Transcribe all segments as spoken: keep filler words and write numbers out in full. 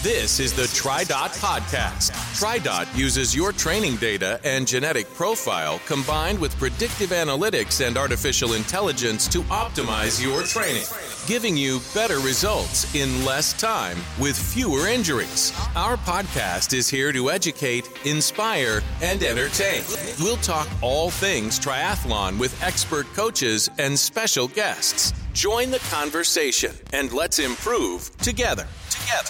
This is the TriDot Podcast. TriDot uses your training data and genetic profile combined with predictive analytics and artificial intelligence to optimize your training, giving you better results in less time with fewer injuries. Our podcast is here to educate, inspire, and entertain. We'll talk all things triathlon with expert coaches and special guests. Join the conversation and let's improve together. Together.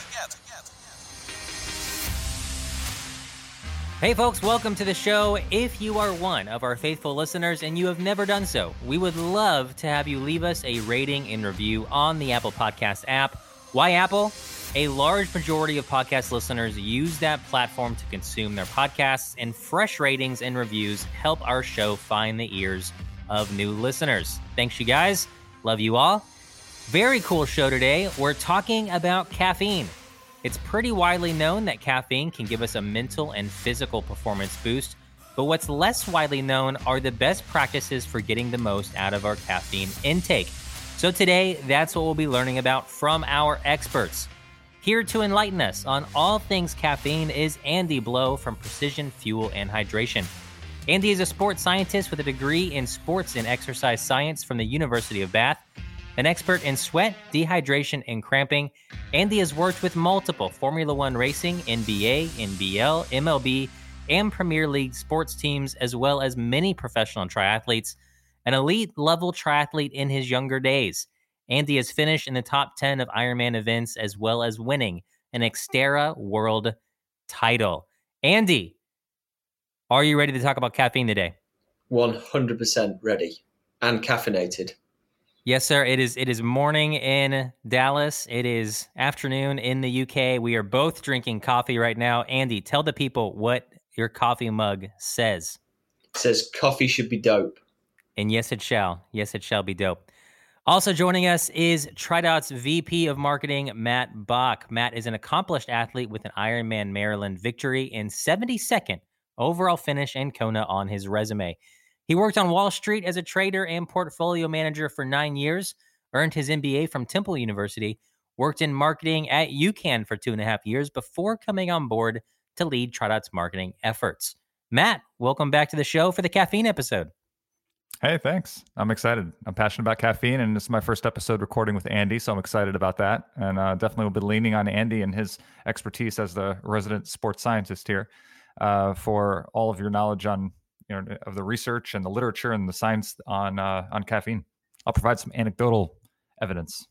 Hey folks, welcome to the show. If you are one of our faithful listeners and you have never done so, we would love to have you leave us a rating and review on the Apple Podcast app. Why Apple? A large majority of podcast listeners use that platform to consume their podcasts, and fresh ratings and reviews help our show find the ears of new listeners. Thanks, you guys. Love you all. Very cool show today. We're talking about caffeine. It's pretty widely known that caffeine can give us a mental and physical performance boost, but what's less widely known are the best practices for getting the most out of our caffeine intake. So today, that's what we'll be learning about from our experts. Here to enlighten us on all things caffeine is Andy Blow from Precision Fuel and Hydration. Andy is a sports scientist with a degree in sports and exercise science from the University of Bath. An expert in sweat, dehydration, and cramping, Andy has worked with multiple Formula One racing, N B A, N B L, M L B, and Premier League sports teams, as well as many professional triathletes, an elite-level triathlete in his younger days. Andy has finished in the top ten of Ironman events, as well as winning an Xterra World title. Andy, are you ready to talk about caffeine today? one hundred percent ready and caffeinated. Yes, sir. It is It is morning in Dallas. It is afternoon in the U K. We are both drinking coffee right now. Andy, tell the people what your coffee mug says. It says coffee should be dope. And yes, it shall. Yes, it shall be dope. Also joining us is TriDot's V P of Marketing, Matt Bach. Matt is an accomplished athlete with an Ironman Maryland victory and seventy-second overall finish in Kona on his resume. He worked on Wall Street as a trader and portfolio manager for nine years, earned his M B A from Temple University, worked in marketing at UCAN for two and a half years before coming on board to lead TriDot's marketing efforts. Matt, welcome back to the show for the caffeine episode. Hey, thanks. I'm excited. I'm passionate about caffeine, and this is my first episode recording with Andy, so I'm excited about that. And uh, definitely will be leaning on Andy and his expertise as the resident sports scientist here uh, for all of your knowledge on you know, of the research and the literature and the science on uh, on caffeine. I'll provide some anecdotal evidence.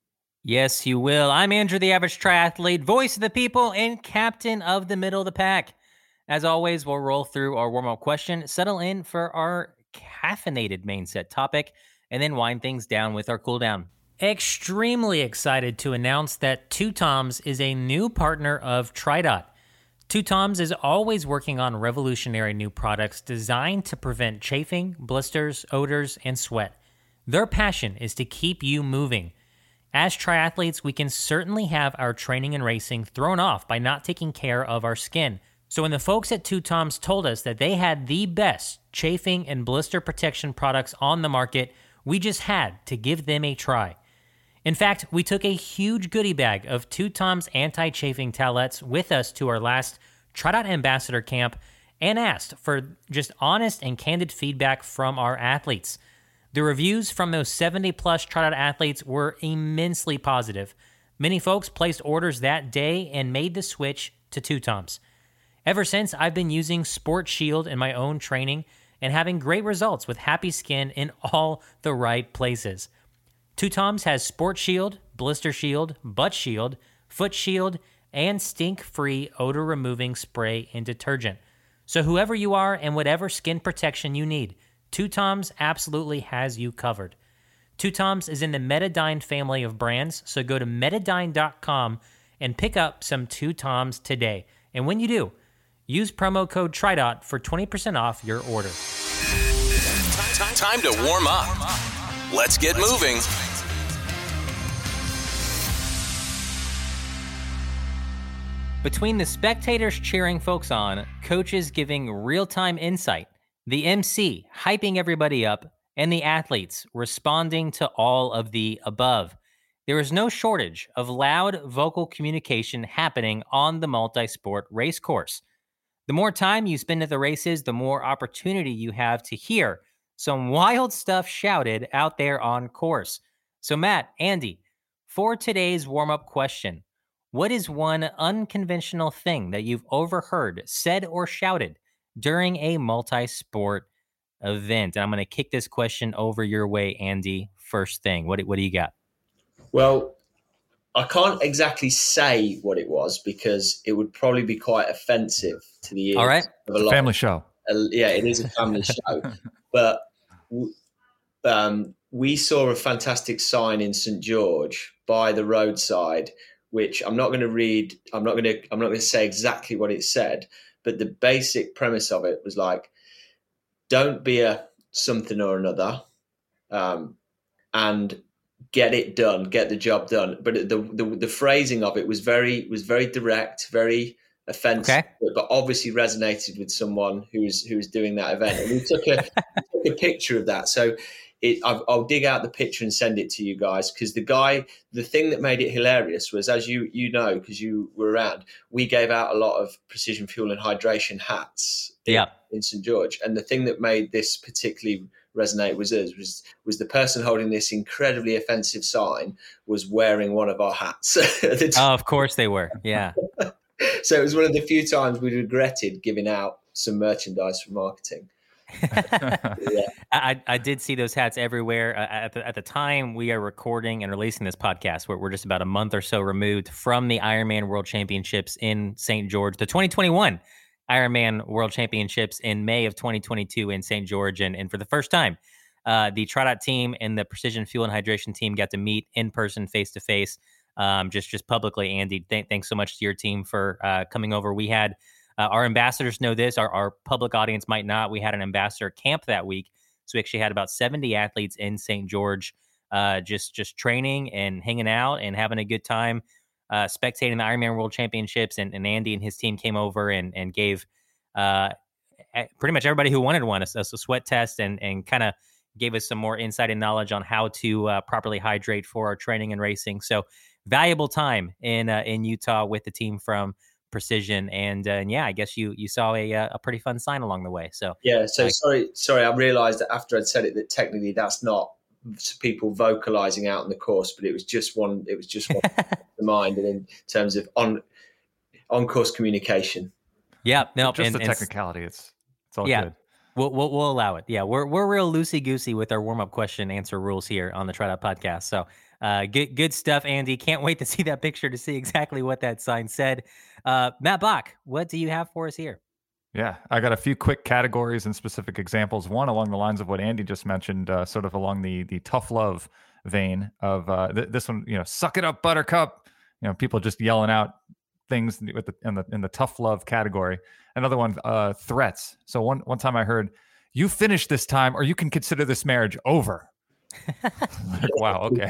Yes, you will. I'm Andrew, the average triathlete, voice of the people, and captain of the middle of the pack. As always, we'll roll through our warm-up question, settle in for our caffeinated main set topic, and then wind things down with our cool down. Extremely excited to announce that Two Toms is a new partner of TriDot. Two Toms is always working on revolutionary new products designed to prevent chafing, blisters, odors, and sweat. Their passion is to keep you moving. As triathletes, we can certainly have our training and racing thrown off by not taking care of our skin. So when the folks at Two Toms told us that they had the best chafing and blister protection products on the market, we just had to give them a try. In fact, we took a huge goodie bag of Two Toms anti-chafing towelettes with us to our last TriDot Ambassador Camp and asked for just honest and candid feedback from our athletes. The reviews from those seventy-plus TriDot athletes were immensely positive. Many folks placed orders that day and made the switch to Two Toms. Ever since, I've been using Sport Shield in my own training and having great results with happy skin in all the right places. Two Toms has Sport Shield, Blister Shield, Butt Shield, Foot Shield, and stink-free odor-removing spray and detergent. So whoever you are and whatever skin protection you need, Two Toms absolutely has you covered. Two Toms is in the Metadyne family of brands, so go to metadyne dot com and pick up some Two Toms today. And when you do, use promo code TriDot for twenty percent off your order. Time to warm up. Let's get moving. Between the spectators cheering folks on, coaches giving real-time insight, the M C hyping everybody up, and the athletes responding to all of the above, there is no shortage of loud vocal communication happening on the multi-sport race course. The more time you spend at the races, the more opportunity you have to hear some wild stuff shouted out there on course. So Matt, Andy, for today's warm-up question, what is one unconventional thing that you've overheard said or shouted during a multi-sport event? And I'm going to kick this question over your way, Andy. First thing, what, what do you got? Well, I can't exactly say what it was because it would probably be quite offensive to the ears. All right. Of a It's a lot. family show. Uh, yeah, it is a family show. But um, we saw a fantastic sign in Saint George by the roadside, which I'm not going to read. I'm not going to. I'm not going to say exactly what it said, but the basic premise of it was like, "Don't be a something or another, um, and get it done, get the job done." But the the, the phrasing of it was very was very direct, very offensive, Okay. but, but obviously resonated with someone who's who's doing that event. And we took a, we took a picture of that. So it, I'll, I'll dig out the picture and send it to you guys, because the guy, the thing that made it hilarious was, as you you know, because you were around, we gave out a lot of Precision Fuel and hydration hats in, Yeah. in Saint George. And the thing that made this particularly resonate with us was was the person holding this incredibly offensive sign was wearing one of our hats. at the time. Oh, of course they were. Yeah. So it was one of the few times we regretted giving out some merchandise for marketing. Yeah. I, I did see those hats everywhere. Uh, at, the, at the time we are recording and releasing this podcast, we're, we're just about a month or so removed from the Ironman World Championships in Saint George, the twenty twenty-one Ironman World Championships in May of twenty twenty-two in Saint George. And, and for the first time, uh, the TriDot team and the Precision Fuel and Hydration team got to meet in person, face to face, um, just just publicly. Andy, th- thanks so much to your team for uh, coming over. We had uh, our ambassadors know this. Our, our public audience might not. We had an ambassador camp that week. So we actually had about seventy athletes in Saint George, uh, just just training and hanging out and having a good time, uh, spectating the Ironman World Championships. And, and Andy and his team came over and and gave uh, pretty much everybody who wanted one a, a sweat test and and kind of gave us some more insight and knowledge on how to uh, properly hydrate for our training and racing. So valuable time in uh, in Utah with the team from Precision, and uh, and yeah, I guess you you saw a a pretty fun sign along the way. So Yeah. So like, sorry, sorry. I realised that after I'd said it that technically that's not people vocalising out on the course, but it was just one. It was just one in mind, and in terms of on on course communication. yeah, no, Just and, the and technicality. It's it's all yeah. good. We'll, we'll we'll allow it. Yeah, we're we're real loosey goosey with our warm up question answer rules here on the TriDot podcast. So, uh, good good stuff, Andy. Can't wait to see that picture to see exactly what that sign said. Uh, Matt Bach, what do you have for us here? Yeah, I got a few quick categories and specific examples. One along the lines of what Andy just mentioned, uh, sort of along the the tough love vein of uh, th- this one. You know, suck it up, Buttercup. You know, people just yelling out things with the, in the in the tough love category. Another one, uh, threats. So one one time I heard, "You finish this time, or you can consider this marriage over." Like, wow, okay.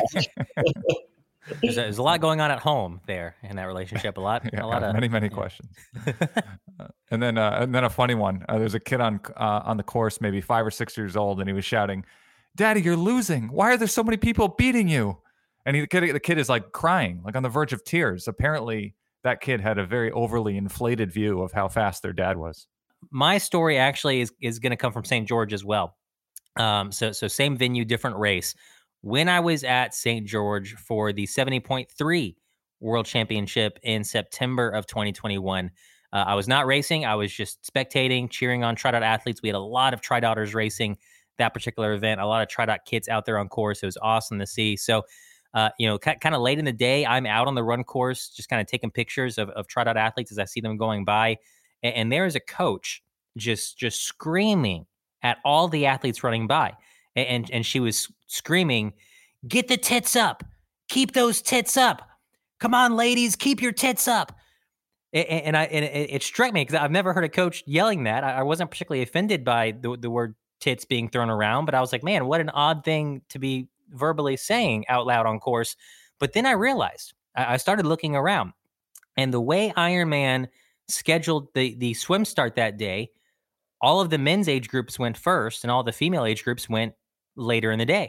There's a, there's a lot going on at home there in that relationship. A lot, Yeah, a lot of many many yeah. questions. Uh, and then uh, and then a funny one. Uh, there's a kid on uh, on the course, maybe five or six years old, and he was shouting, "Daddy, you're losing. Why are there so many people beating you?" And he, the kid the kid is like crying, like on the verge of tears. Apparently, that kid had a very overly inflated view of how fast their dad was. My story actually is is going to come from Saint George as well. Um, so so same venue, different race. When I was at Saint George for the seventy point three World Championship in September of twenty twenty-one, uh, I was not racing. I was just spectating, cheering on TriDot athletes. We had a lot of TriDotters racing that particular event, a lot of TriDot kids out there on course. It was awesome to see. So, uh, you know, k- kind of late in the day, I'm out on the run course, just kind of taking pictures of, of TriDot athletes as I see them going by. And, and there is a coach just just screaming at all the athletes running by. And, and, and she was screaming, "Get the tits up. Keep those tits up. Come on, ladies, keep your tits up." And, and I and it, it struck me because I've never heard a coach yelling that. I, I wasn't particularly offended by the, the word tits being thrown around, but I was like, man, what an odd thing to be verbally saying out loud on course. But then I realized, I, I started looking around, and the way Ironman scheduled the the swim start that day, all of the men's age groups went first and all the female age groups went later in the day.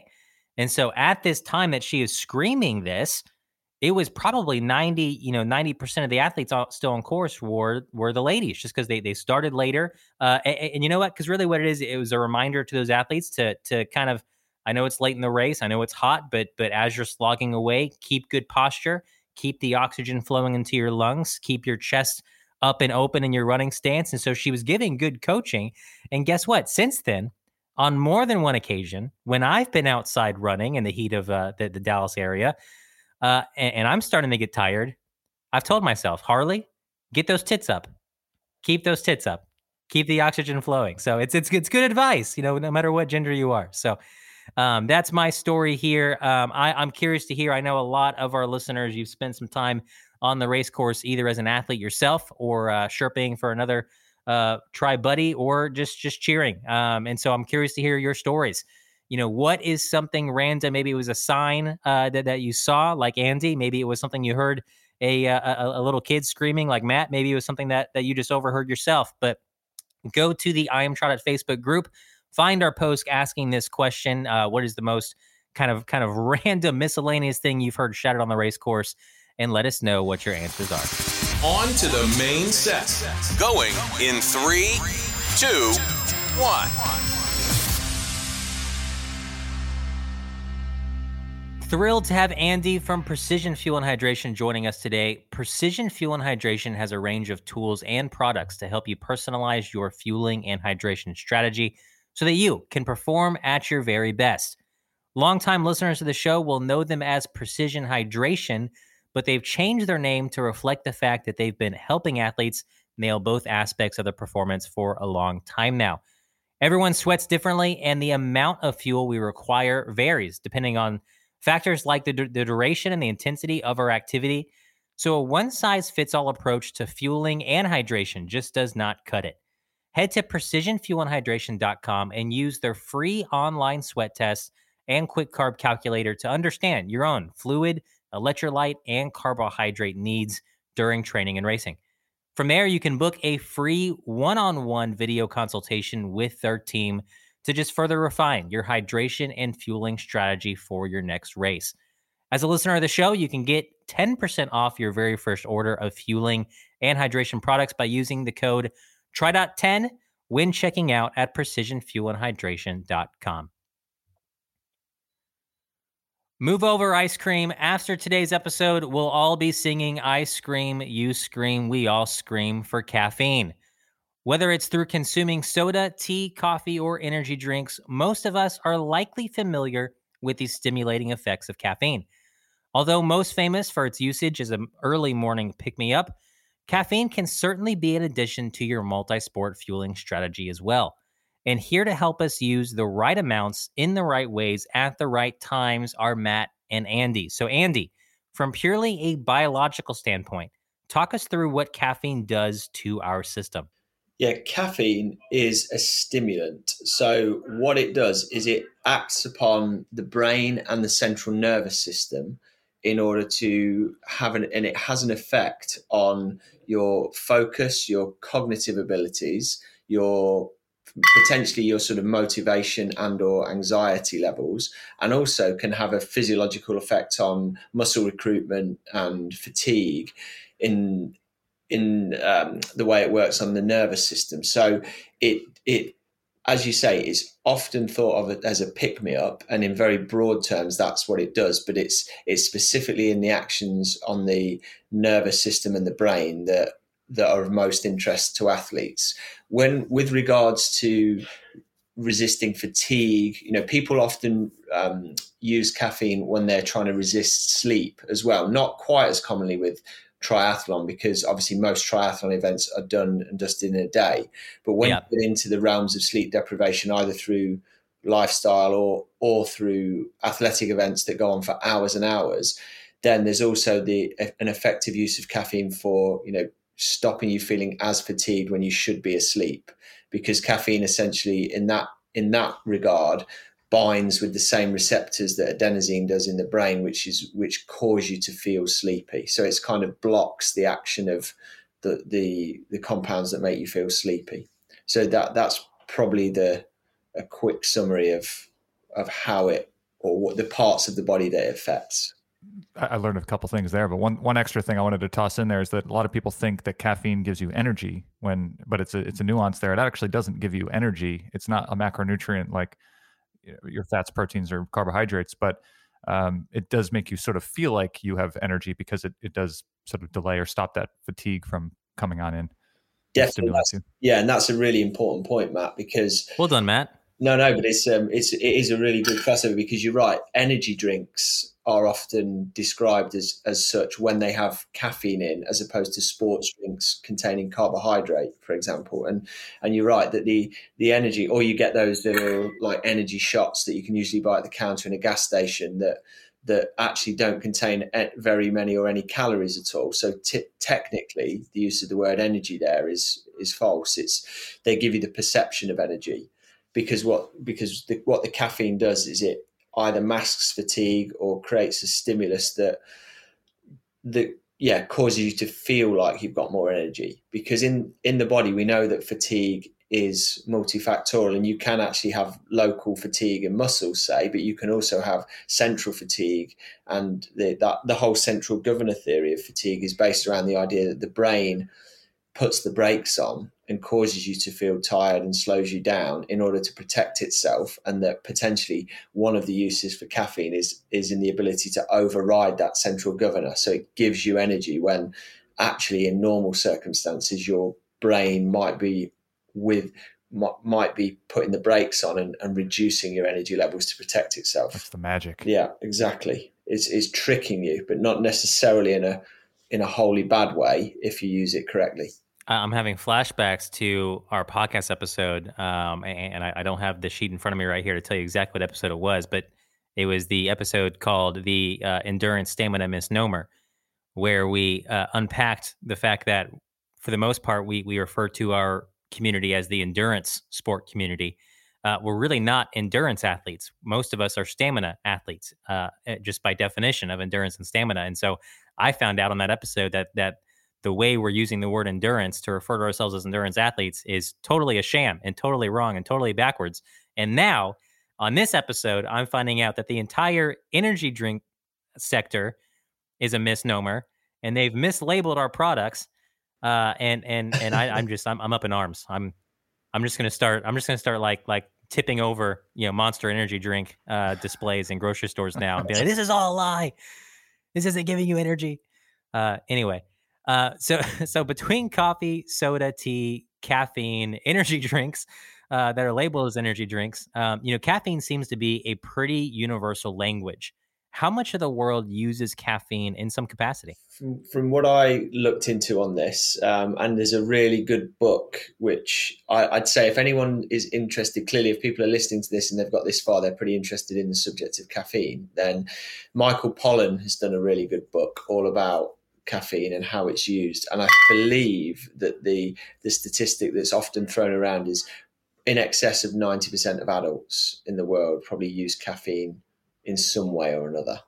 And so at this time that she is screaming this, it was probably ninety, you know, ninety percent of the athletes still on course were were the ladies, just because they they started later. Uh, and, and you know what? Because really, what it is, it was a reminder to those athletes to to kind of. I know it's late in the race. I know it's hot, but but as you're slogging away, keep good posture, keep the oxygen flowing into your lungs, keep your chest up and open in your running stance. And so she was giving good coaching. And guess what? Since then, on more than one occasion, when I've been outside running in the heat of uh, the, the Dallas area, uh, and, and I'm starting to get tired, I've told myself, Harley, get those tits up, keep those tits up, keep the oxygen flowing. So it's it's it's good advice, you know, no matter what gender you are. So. Um, that's my story here. Um, I, I'm curious to hear. I know a lot of our listeners, you've spent some time on the race course, either as an athlete yourself or uh, Sherping for another uh, tri buddy, or just just cheering. Um, and so I'm curious to hear your stories. You know, what is something random? Maybe it was a sign uh, that, that you saw, like Andy. Maybe it was something you heard a, a, a little kid screaming, like Matt. Maybe it was something that, that you just overheard yourself. But go to the I Am Trot Facebook group. Find our post asking this question. Uh, what is the most kind of kind of random miscellaneous thing you've heard shouted on the race course? And let us know what your answers are. On to the main set. Going in three, two, one. Thrilled to have Andy from Precision Fuel and Hydration joining us today. Precision Fuel and Hydration has a range of tools and products to help you personalize your fueling and hydration strategy, so that you can perform at your very best. Longtime listeners of the show will know them as Precision Hydration, but they've changed their name to reflect the fact that they've been helping athletes nail both aspects of their performance for a long time now. Everyone sweats differently, and the amount of fuel we require varies depending on factors like the, the duration and the intensity of our activity. So a one-size-fits-all approach to fueling and hydration just does not cut it. Head to precision fuel and hydration dot com and use their free online sweat test and quick carb calculator to understand your own fluid, electrolyte, and carbohydrate needs during training and racing. From there, you can book a free one-on-one video consultation with their team to just further refine your hydration and fueling strategy for your next race. As a listener of the show, you can get ten percent off your very first order of fueling and hydration products by using the code Tri ten when checking out at precision fuel and hydration dot com. Move over, ice cream. After today's episode, we'll all be singing I Scream, You Scream, We All Scream for caffeine. Whether it's through consuming soda, tea, coffee, or energy drinks, most of us are likely familiar with the stimulating effects of caffeine. Although most famous for its usage as an early morning pick-me-up, caffeine can certainly be an addition to your multi-sport fueling strategy as well. And here to help us use the right amounts in the right ways at the right times are Matt and Andy. So Andy, from purely a biological standpoint, talk us through what caffeine does to our system. Yeah, caffeine is a stimulant. So what it does is it acts upon the brain and the central nervous system in order to have an, and it has an effect on your focus, your cognitive abilities, your potentially your sort of motivation and or anxiety levels, and also can have a physiological effect on muscle recruitment and fatigue in in um, the way it works on the nervous system. So it it as you say, is often thought of as a pick-me-up, and in very broad terms, that's what it does. But it's it's specifically in the actions on the nervous system and the brain that that are of most interest to athletes. When, with regards to resisting fatigue, you know, people often um, use caffeine when they're trying to resist sleep as well. Not quite as commonly with triathlon, because obviously most triathlon events are done and dusted in a day. But when yeah. you get into the realms of sleep deprivation, either through lifestyle or or through athletic events that go on for hours and hours, then there's also the an effective use of caffeine for, you know, stopping you feeling as fatigued when you should be asleep, because caffeine essentially in that in that regard binds with the same receptors that adenosine does in the brain, which is which cause you to feel sleepy. So it's kind of blocks the action of the the the compounds that make you feel sleepy. So that that's probably the a quick summary of of how it or what the parts of the body that it affects. I learned a couple things there, but one one extra thing I wanted to toss in there is that a lot of people think that caffeine gives you energy when, but it's a it's a nuance there. It actually doesn't give you energy. It's not a macronutrient like, you know, your fats, proteins, or carbohydrates, but um, it does make you sort of feel like you have energy because it, it does sort of delay or stop that fatigue from coming on in. Definitely, yeah, and that's a really important point, Matt. Because well done, Matt. No, no, but it's um, it's it is a really good crossover because you're right. Energy drinks are often described as as such when they have caffeine in, as opposed to sports drinks containing carbohydrate, for example. And and you're right that the the energy, or you get those little like energy shots that you can usually buy at the counter in a gas station that that actually don't contain very many or any calories at all. So t- technically, the use of the word energy there is is false. It's they give you the perception of energy. Because what because the, what the caffeine does is it either masks fatigue or creates a stimulus that that yeah causes you to feel like you've got more energy. Because in in the body we know that fatigue is multifactorial, and you can actually have local fatigue in muscles, say, but you can also have central fatigue. And the that the whole central governor theory of fatigue is based around the idea that the brain puts the brakes on and causes you to feel tired and slows you down in order to protect itself, and that potentially one of the uses for caffeine is is in the ability to override that central governor. So it gives you energy when actually in normal circumstances your brain might be with might be putting the brakes on and, and reducing your energy levels to protect itself. That's the magic. Yeah, exactly. It's, it's tricking you, but not necessarily in a in a wholly bad way if you use it correctly. I'm having flashbacks to our podcast episode, um, and I, I don't have the sheet in front of me right here to tell you exactly what episode it was, but it was the episode called The uh, Endurance Stamina Misnomer, where we uh, unpacked the fact that, for the most part, we we refer to our community as the endurance sport community. Uh, we're really not endurance athletes. Most of us are stamina athletes, uh, just by definition of endurance and stamina. And so I found out on that episode that that the way we're using the word endurance to refer to ourselves as endurance athletes is totally a sham and totally wrong and totally backwards. And now on this episode, I'm finding out that the entire energy drink sector is a misnomer, and they've mislabeled our products. Uh, and and and I, I'm just I'm I'm up in arms. I'm I'm just gonna start. I'm just gonna start like like tipping over, you know, Monster Energy drink uh, displays in grocery stores now and be like, this is all a lie. This isn't giving you energy. Uh, anyway. Uh, so, so between coffee, soda, tea, caffeine, energy drinks uh, that are labeled as energy drinks, um, you know, caffeine seems to be a pretty universal language. How much of the world uses caffeine in some capacity? From, from what I looked into on this, um, and there's a really good book, which I, I'd say if anyone is interested, clearly if people are listening to this and they've got this far, they're pretty interested in the subject of caffeine, then Michael Pollan has done a really good book all about caffeine and how it's used. And I believe that the the statistic that's often thrown around is in excess of ninety percent of adults in the world probably use caffeine in some way or another.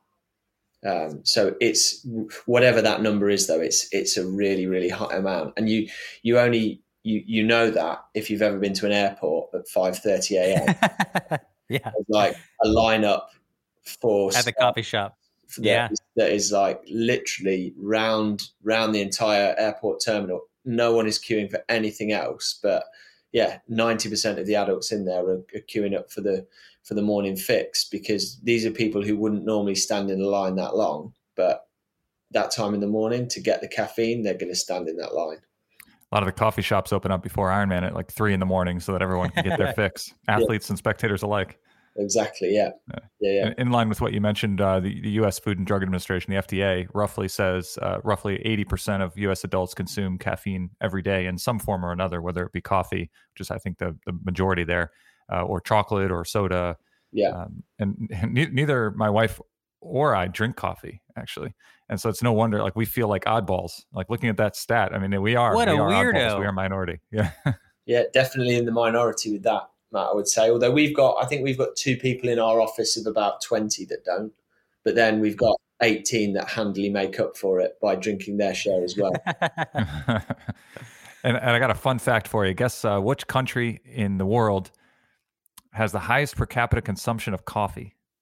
Um, so it's whatever that number is, though, it's it's a really, really high amount. And you you only you you know that if you've ever been to an airport at five thirty a.m. Yeah, like a lineup for at the coffee shop. That yeah, is, that is like literally round round the entire airport terminal. No one is queuing for anything else, but yeah, ninety percent of the adults in there are, are queuing up for the for the morning fix, because these are people who wouldn't normally stand in a line that long, but that time in the morning to get the caffeine, they're going to stand in that line. A lot of the coffee shops open up before Ironman at like three in the morning so that everyone can get their fix, athletes yeah. and spectators alike. Exactly. Yeah. Yeah. Yeah. yeah. In, in line with what you mentioned, uh, the, the U S Food and Drug Administration, the F D A, roughly says uh, roughly eighty percent of U S adults consume caffeine every day in some form or another, whether it be coffee, which is I think the, the majority there, uh, or chocolate or soda. Yeah. Um, and, and ne- neither my wife or I drink coffee, actually. And so it's no wonder, like, we feel like oddballs. Like, looking at that stat, I mean, we are. What we a are weirdo. Oddballs. We are a minority. Yeah. Yeah, definitely in the minority with that, Matt, I would say. Although we've got, I think we've got two people in our office of about twenty that don't. But then we've got eighteen that handily make up for it by drinking their share as well. and, and I got a fun fact for you. Guess uh, which country in the world has the highest per capita consumption of coffee?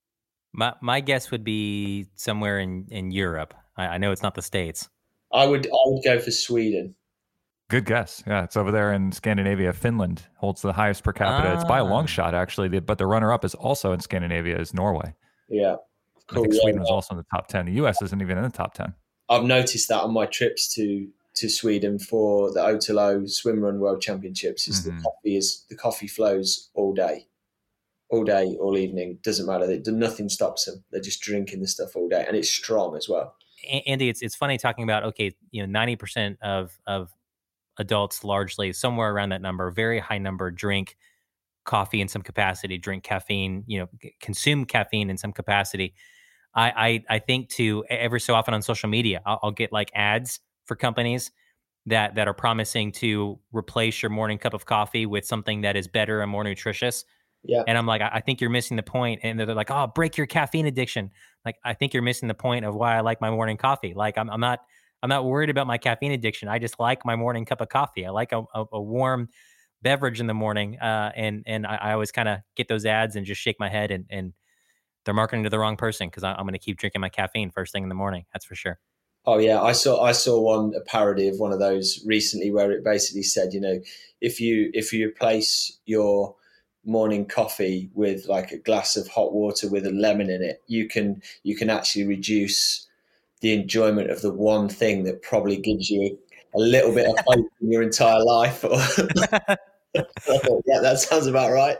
My my guess would be somewhere in, in Europe. I, I know it's not the States. I would I would go for Sweden. Good guess. Yeah, it's over there in Scandinavia. Finland holds the highest per capita. Ah. It's by a long shot, actually. But the runner-up is also in Scandinavia, is Norway. Yeah. Cool. I think Sweden yeah, was also in the top ten. The U S isn't even in the top ten. I've noticed that on my trips to to Sweden for the Otalo Swim Run World Championships. Is mm-hmm. the coffee is the coffee flows all day, all day, all evening. Doesn't matter. They, nothing stops them. They're just drinking the stuff all day, and it's strong as well. Andy, it's it's funny talking about okay, you know, ninety percent of of adults, largely somewhere around that number, very high number, drink coffee in some capacity, drink caffeine, you know, consume caffeine in some capacity. I, I, I think too, every so often on social media, I'll, I'll get like ads for companies that, that are promising to replace your morning cup of coffee with something that is better and more nutritious. Yeah. And I'm like, I, I think you're missing the point. And they're like, oh, break your caffeine addiction. Like, I think you're missing the point of why I like my morning coffee. Like, I'm, I'm not, I'm not worried about my caffeine addiction. I just like my morning cup of coffee. I like a, a, a warm beverage in the morning. Uh, and, and I, I always kind of get those ads and just shake my head and, and, they're marketing to the wrong person because I'm going to keep drinking my caffeine first thing in the morning. That's for sure. Oh yeah, I saw I saw one a parody of one of those recently where it basically said, you know, if you if you replace your morning coffee with like a glass of hot water with a lemon in it, you can you can actually reduce the enjoyment of the one thing that probably gives you a little bit of hope in your entire life. Yeah, that sounds about right.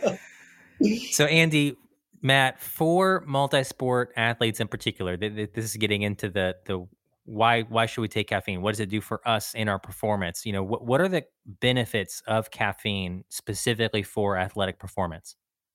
So Andy, Matt, for multi-sport athletes in particular, this is getting into the the why why should we take caffeine? What does it do for us in our performance? You know, what what are the benefits of caffeine specifically for athletic performance?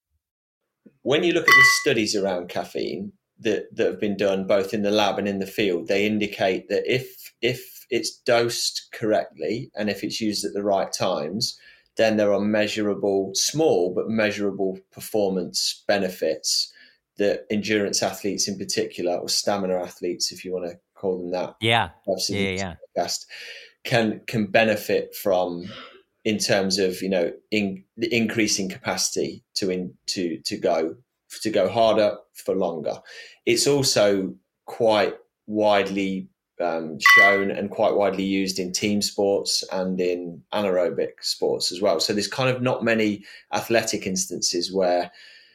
When you look at the studies around caffeine that, that have been done both in the lab and in the field, they indicate that if if it's dosed correctly and if it's used at the right times, then there are measurable, small but measurable performance benefits that endurance athletes in particular, or stamina athletes, if you want to call them that. Yeah, yeah, yeah. Podcast, can can benefit from in terms of, you know, in the increasing capacity to in to to go to go harder for longer. It's also quite widely Um, shown and quite widely used in team sports and in anaerobic sports as well. So there's kind of not many athletic instances where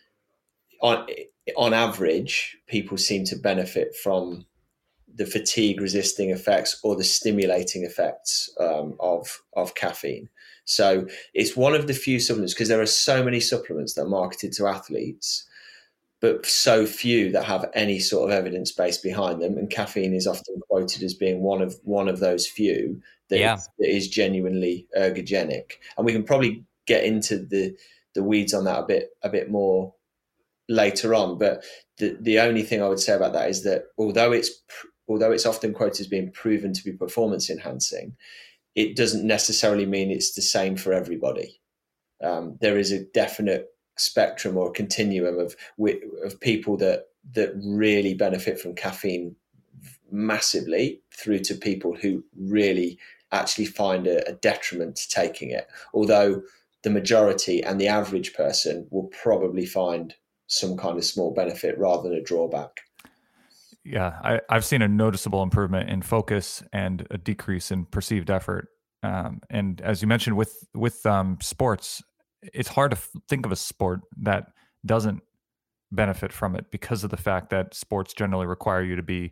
on on average people seem to benefit from the fatigue resisting effects or the stimulating effects um, of of caffeine. So it's one of the few supplements, because there are so many supplements that are marketed to athletes, but so few that have any sort of evidence base behind them. And caffeine is often quoted as being one of one of those few that, yeah. is, that is genuinely ergogenic. And we can probably get into the the weeds on that a bit a bit more later on. But the the only thing I would say about that is that although it's although it's often quoted as being proven to be performance enhancing, it doesn't necessarily mean it's the same for everybody. Um, there is a definite spectrum or continuum of of people that that really benefit from caffeine massively, through to people who really actually find a, a detriment to taking it. Although the majority and the average person will probably find some kind of small benefit rather than a drawback. Yeah, I, I've seen a noticeable improvement in focus and a decrease in perceived effort. Um, and as you mentioned with with um, sports, it's hard to f- think of a sport that doesn't benefit from it, because of the fact that sports generally require you to be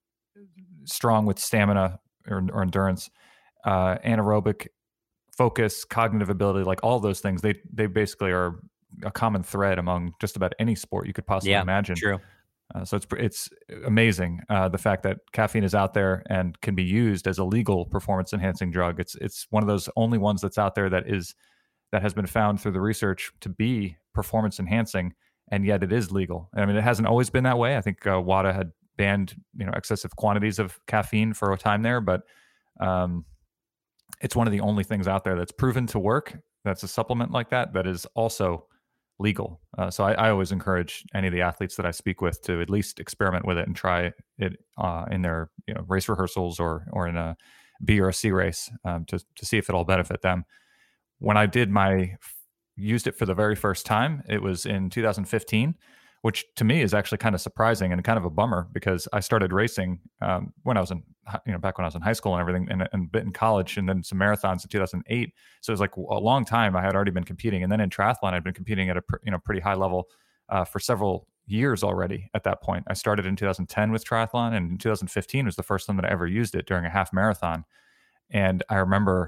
strong with stamina or, or endurance, uh, anaerobic focus, cognitive ability, like all those things. They they basically are a common thread among just about any sport you could possibly yeah, imagine. True. Uh, so it's it's amazing uh, the fact that caffeine is out there and can be used as a legal performance enhancing drug. It's it's one of those only ones that's out there that is that has been found through the research to be performance enhancing, and yet it is legal. I mean, it hasn't always been that way. I think uh, WADA had banned you know excessive quantities of caffeine for a time there, but um, it's one of the only things out there that's proven to work. That's a supplement like that that is also legal. Uh, so I, I always encourage any of the athletes that I speak with to at least experiment with it and try it uh, in their you know race rehearsals or or in a B or a C race um, to to see if it'll benefit them. When I did my used it for the very first time, it was in two thousand fifteen which to me is actually kind of surprising and kind of a bummer because I started racing um, when I was in, you know, back when I was in high school and everything, and, and a bit in college, and then some marathons in two thousand eight. So it was like a long time I had already been competing, and then in triathlon I'd been competing at a you know pretty high level uh, for several years already. At that point, I started in two thousand ten with triathlon, and in two thousand fifteen was the first time that I ever used it during a half marathon. And I remember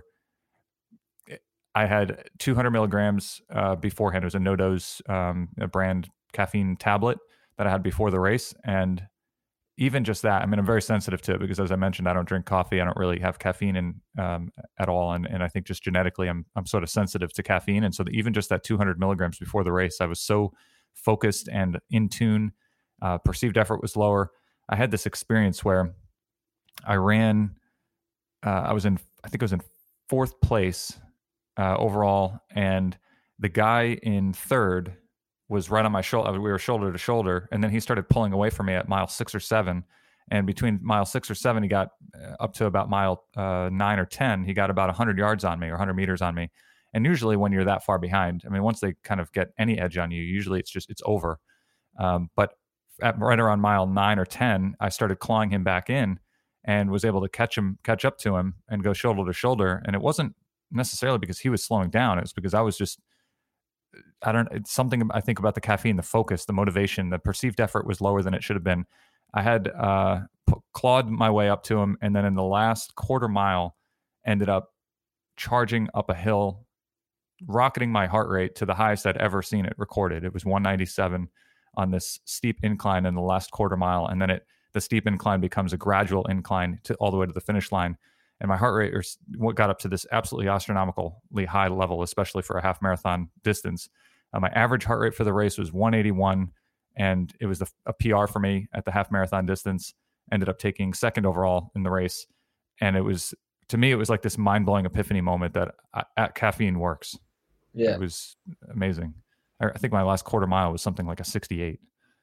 I had two hundred milligrams uh, beforehand. It was a no dose, um, a brand caffeine tablet that I had before the race. And even just that, I mean, I'm very sensitive to it because, as I mentioned, I don't drink coffee. I don't really have caffeine in um, at all. And, and I think just genetically, I'm, I'm sort of sensitive to caffeine. And so the, even just that two hundred milligrams before the race, I was so focused and in tune. Uh, perceived effort was lower. I had this experience where I ran, uh, I was in, I think I was in fourth place Uh, overall, and the guy in third was right on my shoulder. We were shoulder to shoulder, and then he started pulling away from me at mile six or seven. And between mile six or seven, he got up to about mile uh, nine or ten. He got about one hundred yards on me or one hundred meters on me. And usually, when you're that far behind, I mean, once they kind of get any edge on you, usually it's just it's over. Um, but at right around mile nine or ten, I started clawing him back in and was able to catch him, catch up to him, and go shoulder to shoulder. And it wasn't necessarily because he was slowing down. It was because I was just, I don't, it's something I think about the caffeine, the focus, the motivation, the perceived effort was lower than it should have been. I had uh, p- clawed my way up to him. And then in the last quarter mile, ended up charging up a hill, rocketing my heart rate to the highest I'd ever seen it recorded. It was one ninety-seven on this steep incline in the last quarter mile. And then it, the steep incline becomes a gradual incline to all the way to the finish line. And my heart rate got up to this absolutely astronomically high level, especially for a half marathon distance. Uh, my average heart rate for the race was one eighty-one, and it was a, a P R for me at the half marathon distance. Ended up taking second overall in the race. And it was, to me, it was like this mind-blowing epiphany moment that uh, at caffeine works. Yeah. It was amazing. I, I think my last quarter mile was something like a sixty-eight.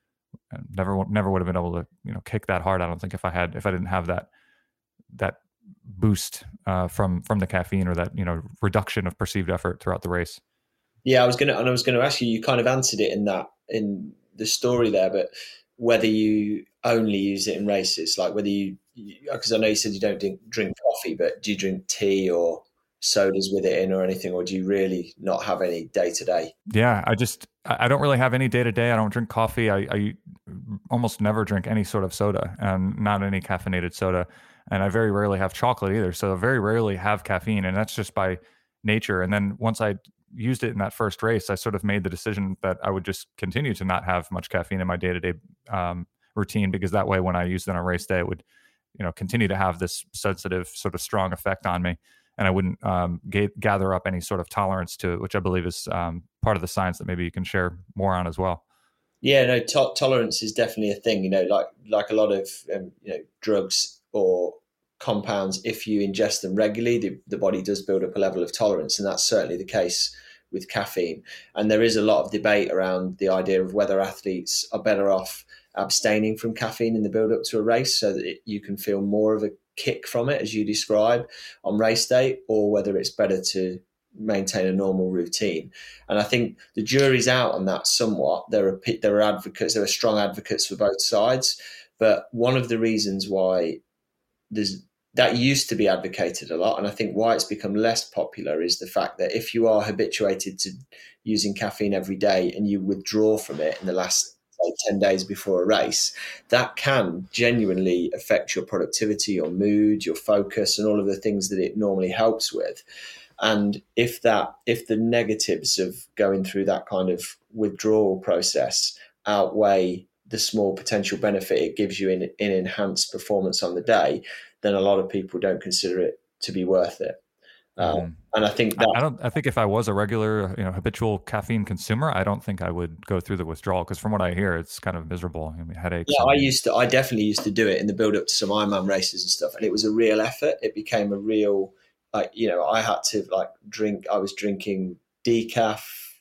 And never, never would have been able to, you know, kick that hard. I don't think if I had, if I didn't have that, that boost uh, from from the caffeine, or that, you know, reduction of perceived effort throughout the race. Yeah, I was gonna and I was gonna ask you. You kind of answered it in that in the story there, but whether you only use it in races, like whether you, because I know you said you don't drink, drink coffee, but do you drink tea or sodas with it in or anything, or do you really not have any day to day? Yeah, I just I don't really have any day to day. I don't drink coffee. I, I almost never drink any sort of soda, and not any caffeinated soda. And I very rarely have chocolate either. So I very rarely have caffeine, and that's just by nature. And then once I used it in that first race, I sort of made the decision that I would just continue to not have much caffeine in my day-to-day um, routine, because that way, when I used it on a race day, it would, you know, continue to have this sensitive, sort of strong effect on me. And I wouldn't um, ga- gather up any sort of tolerance to it, which I believe is um, part of the science that maybe you can share more on as well. Yeah, no, to- tolerance is definitely a thing. You know, like like a lot of um, you know drugs or compounds, if you ingest them regularly, the, the body does build up a level of tolerance, and that's certainly the case with caffeine. And there is a lot of debate around the idea of whether athletes are better off abstaining from caffeine in the build up to a race so that it, you can feel more of a kick from it, as you describe, on race day, or whether it's better to maintain a normal routine. And I think the jury's out on that somewhat. There are there are advocates, there are strong advocates for both sides. But one of the reasons why there's that used to be advocated a lot, and I think why it's become less popular, is the fact that if you are habituated to using caffeine every day and you withdraw from it in the last say, ten days before a race, that can genuinely affect your productivity, your mood, your focus, and all of the things that it normally helps with. And if that, if the negatives of going through that kind of withdrawal process outweigh the small potential benefit it gives you in, in enhanced performance on the day, then a lot of people don't consider it to be worth it. Um, mm. And I think that I don't. I think if I was a regular, you know, habitual caffeine consumer, I don't think I would go through the withdrawal, because from what I hear, it's kind of miserable. I mean, headaches. Yeah, and... I used to. I definitely used to do it in the build up to some Ironman races and stuff, and it was a real effort. It became a real, like, you know, I had to like drink. I was drinking decaf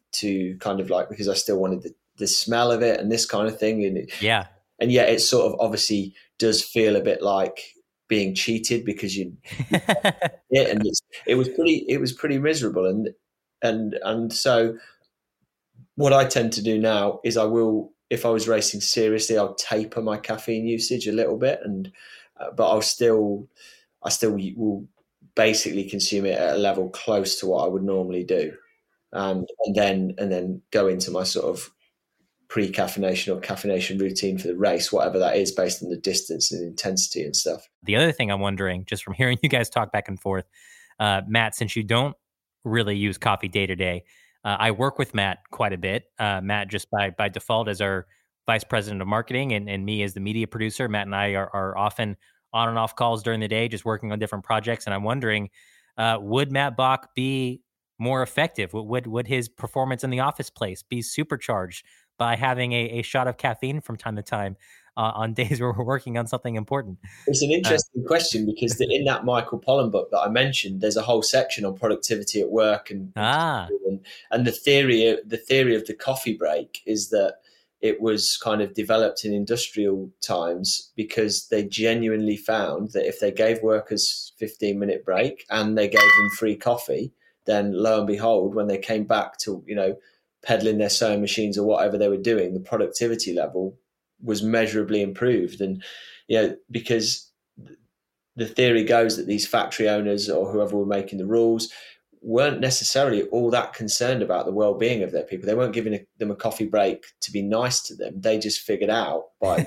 to kind of like, because I still wanted the, the smell of it and this kind of thing. And it, yeah, and yet it sort of obviously does feel a bit like being cheated, because you, yeah, and it's, it was pretty, it was pretty miserable. And, and, and so what I tend to do now is I will, if I was racing seriously, I'll taper my caffeine usage a little bit, and uh, but I'll still, I still will basically consume it at a level close to what I would normally do, and and then and then go into my sort of pre-caffeination or caffeination routine for the race, whatever that is, based on the distance and intensity and stuff. The other thing I'm wondering, just from hearing you guys talk back and forth, uh, Matt, since you don't really use coffee day to day, uh, I work with Matt quite a bit. Uh, Matt, just by by default, as our vice president of marketing, and, and me as the media producer. Matt and I are, are often on and off calls during the day, just working on different projects. And I'm wondering, uh, would Matt Bach be more effective? Would would his performance in the office place be supercharged by having a, a shot of caffeine from time to time uh, on days where we're working on something important? It's an interesting uh, question, because the, in that Michael Pollan book that I mentioned, there's a whole section on productivity at work, and ah. and, and the theory the theory of the coffee break is that it was kind of developed in industrial times because they genuinely found that if they gave workers fifteen minute break and they gave them free coffee, then lo and behold, when they came back to, you know, peddling their sewing machines or whatever they were doing, the productivity level was measurably improved. And, you know, because the theory goes that these factory owners or whoever were making the rules weren't necessarily all that concerned about the well-being of their people. They weren't giving a, them a coffee break to be nice to them. They just figured out by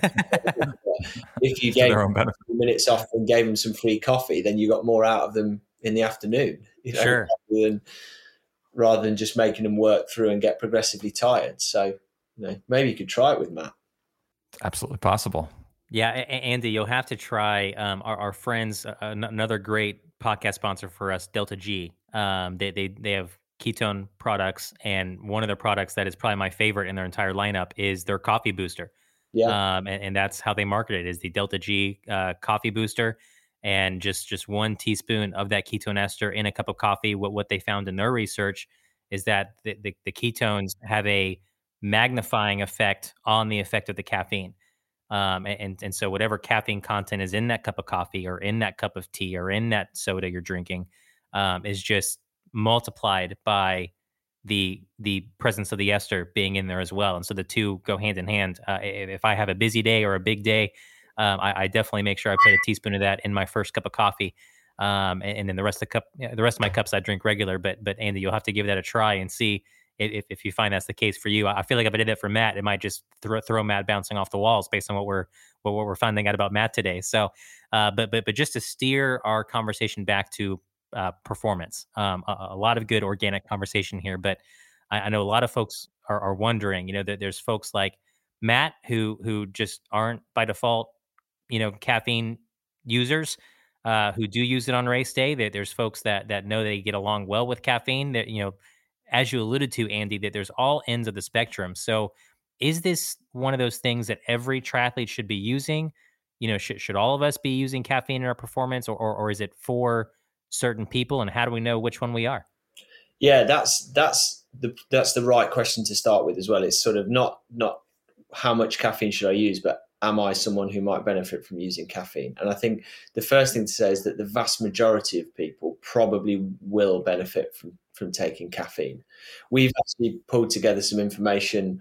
if you gave them minutes off and gave them some free coffee, then you got more out of them in the afternoon. You know, sure. Rather than, rather than just making them work through and get progressively tired. So, you know, maybe you could try it with Matt. Absolutely possible. Yeah, Andy, you'll have to try um, our, our friends, uh, another great podcast sponsor for us, Delta G. Um, they they they have ketone products, and one of their products that is probably my favorite in their entire lineup is their coffee booster. Yeah, um, and, and that's how they market it, is the Delta G uh, coffee booster, and just just one teaspoon of that ketone ester in a cup of coffee. What what they found in their research is that the, the, the ketones have a magnifying effect on the effect of the caffeine. Um, and, and so whatever caffeine content is in that cup of coffee or in that cup of tea or in that soda you're drinking um, is just multiplied by the the presence of the ester being in there as well. And so the two go hand in hand. Uh, if I have a busy day or a big day, um, I, I definitely make sure I put a teaspoon of that in my first cup of coffee. Um, and, and then the rest of the cup, the rest of my cups I drink regular. But but Andy, you'll have to give that a try and see if if you find that's the case for you. I feel like if I did that for Matt, it might just throw, throw Matt bouncing off the walls based on what we're what, what we're finding out about Matt today. So, uh, but but but just to steer our conversation back to uh, performance, um, a, a lot of good organic conversation here. But I, I know a lot of folks are, are wondering, you know, that there's folks like Matt who who just aren't by default, you know, caffeine users. Uh, who do use it on race day. There, there's folks that that know they get along well with caffeine. That, you know, as you alluded to, Andy, that there's all ends of the spectrum. So is this one of those things that every triathlete should be using? You know, should, should all of us be using caffeine in our performance, or, or, or is it for certain people? And how do we know which one we are? Yeah, that's, that's the, that's the right question to start with as well. It's sort of not, not how much caffeine should I use, but am I someone who might benefit from using caffeine? And I think the first thing to say is that the vast majority of people probably will benefit from, from taking caffeine. We've actually pulled together some information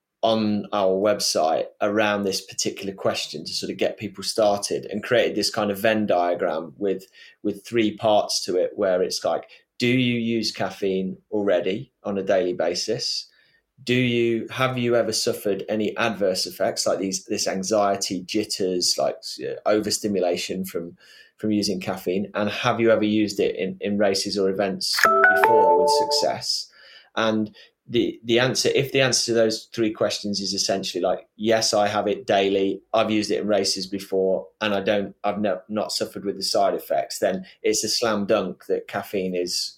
on our website around this particular question to sort of get people started, and created this kind of Venn diagram with, with three parts to it, where it's like, do you use caffeine already on a daily basis? Do you, have you ever suffered any adverse effects like these, this anxiety, jitters, like uh, overstimulation from, from using caffeine? And have you ever used it in, in races or events before with success? And the, the answer, if the answer to those three questions is essentially like, yes, I have it daily, I've used it in races before, and I don't, I've no, not suffered with the side effects, then it's a slam dunk that caffeine is,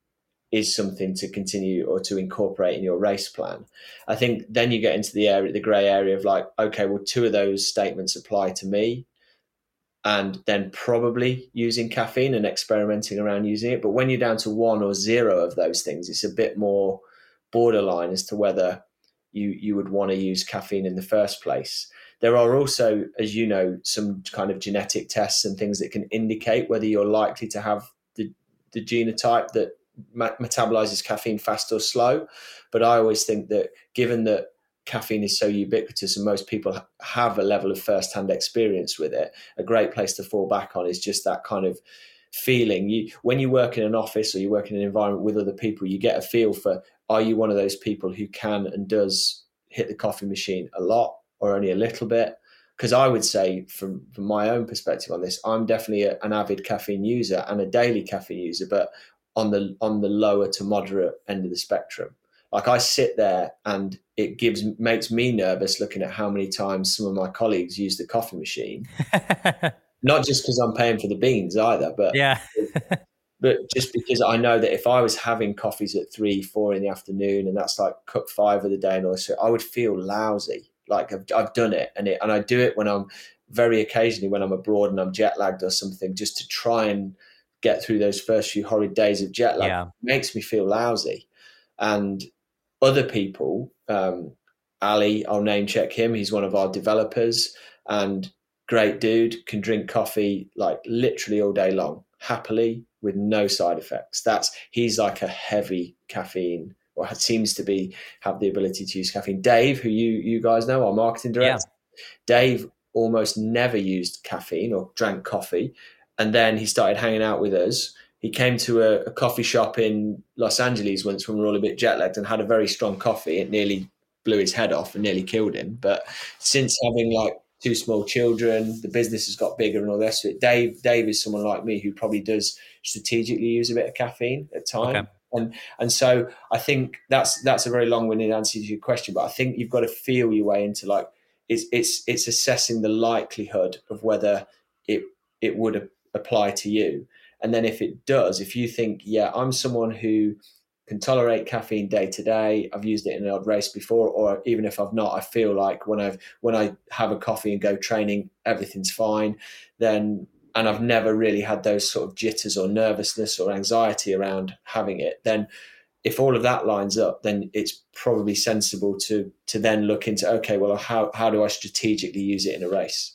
is something to continue or to incorporate in your race plan. I think then you get into the area, the gray area of like, okay, well, two of those statements apply to me, and then probably using caffeine and experimenting around using it. But when you're down to one or zero of those things, it's a bit more borderline as to whether you, you would want to use caffeine in the first place. There are also, as you know, some kind of genetic tests and things that can indicate whether you're likely to have the, the genotype that metabolizes caffeine fast or slow. But I always think that given that caffeine is so ubiquitous and most people have a level of first-hand experience with it, a great place to fall back on is just that kind of feeling. You, when you work in an office or you work in an environment with other people, you get a feel for, are you one of those people who can and does hit the coffee machine a lot or only a little bit? Because I would say from, from my own perspective on this, I'm definitely a, an avid caffeine user and a daily caffeine user, but on the on the lower to moderate end of the spectrum. Like I sit there and it gives makes me nervous looking at how many times some of my colleagues use the coffee machine. Not just because I'm paying for the beans either, but yeah. but just because I know that if I was having coffees at three, four in the afternoon, and that's like cup five of the day and all this, I would feel lousy. Like I've, I've done it, and it, and I do it when I'm very occasionally when I'm abroad and I'm jet lagged or something, just to try and get through those first few horrid days of jet lag. Yeah. It makes me feel lousy. And other people, um, Ali, I'll name check him. He's one of our developers and great dude, can drink coffee like literally all day long, happily with no side effects. That's he's like a heavy caffeine, or seems to be have the ability to use caffeine. Dave, who you you guys know, our marketing director, yeah. Dave almost never used caffeine or drank coffee, and then he started hanging out with us. He came to a, a coffee shop in Los Angeles once when we were all a bit jet lagged and had a very strong coffee. It nearly blew his head off and nearly killed him. But since having like two small children, the business has got bigger and all this. Dave, Dave is someone like me who probably does strategically use a bit of caffeine at times. Okay. And and so I think that's that's a very long-winded answer to your question, but I think you've got to feel your way into like it's it's it's assessing the likelihood of whether it it would apply to you. And then if it does, if you think, yeah, I'm someone who can tolerate caffeine day to day, I've used it in an odd race before, or even if I've not, I feel like when I've when I have a coffee and go training, everything's fine, then and I've never really had those sort of jitters or nervousness or anxiety around having it, then if all of that lines up, then it's probably sensible to to then look into, okay, well, how how do I strategically use it in a race?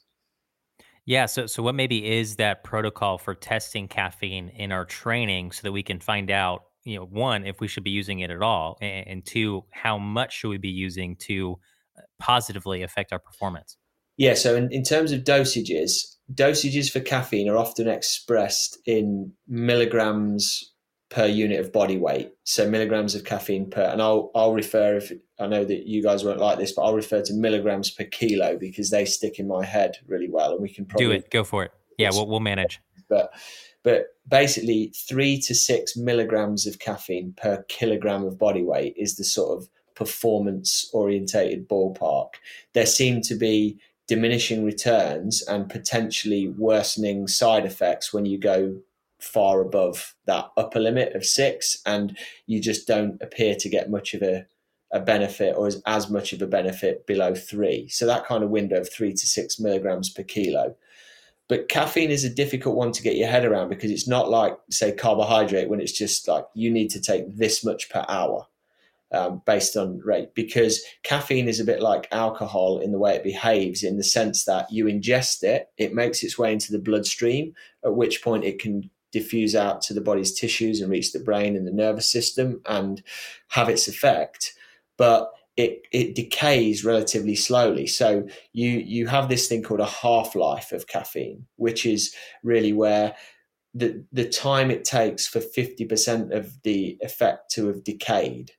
Yeah. So, so what maybe is that protocol for testing caffeine in our training so that we can find out, you know, one, if we should be using it at all, and, and two, how much should we be using to positively affect our performance? Yeah. So in, in terms of dosages, dosages for caffeine are often expressed in milligrams per unit of body weight. So milligrams of caffeine per, and I'll I'll refer, if I know that you guys won't like this, but I'll refer to milligrams per kilo because they stick in my head really well, and we can probably do it. Go for it. Yeah, we'll we'll manage. But but basically, three to six milligrams of caffeine per kilogram of body weight is the sort of performance orientated ballpark. There seem to be diminishing returns and potentially worsening side effects when you go far above that upper limit of six, and you just don't appear to get much of a, a benefit or as, as much of a benefit below three. So that kind of window of three to six milligrams per kilo. But caffeine is a difficult one to get your head around because it's not like, say, carbohydrate when it's just like you need to take this much per hour um, based on rate, because caffeine is a bit like alcohol in the way it behaves, in the sense that you ingest it, it makes its way into the bloodstream, at which point it can diffuse out to the body's tissues and reach the brain and the nervous system and have its effect, but it it decays relatively slowly. So you you have this thing called a half-life of caffeine, which is really where the the time it takes for fifty percent of the effect to have decayed.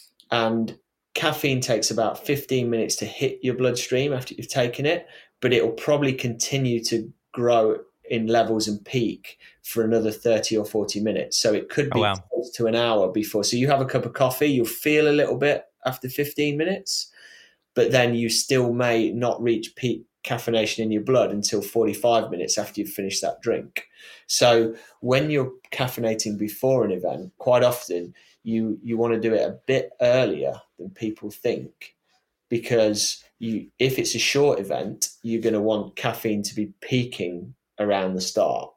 And caffeine takes about fifteen minutes to hit your bloodstream after you've taken it, but it will probably continue to grow in levels and peak for another thirty or forty minutes. So it could be oh, wow. close to an hour before. So you have a cup of coffee, you'll feel a little bit after fifteen minutes, but then you still may not reach peak caffeination in your blood until forty-five minutes after you've finished that drink. So when you're caffeinating before an event, quite often you, you want to do it a bit earlier than people think, because you, if it's a short event, you're going to want caffeine to be peaking around the start.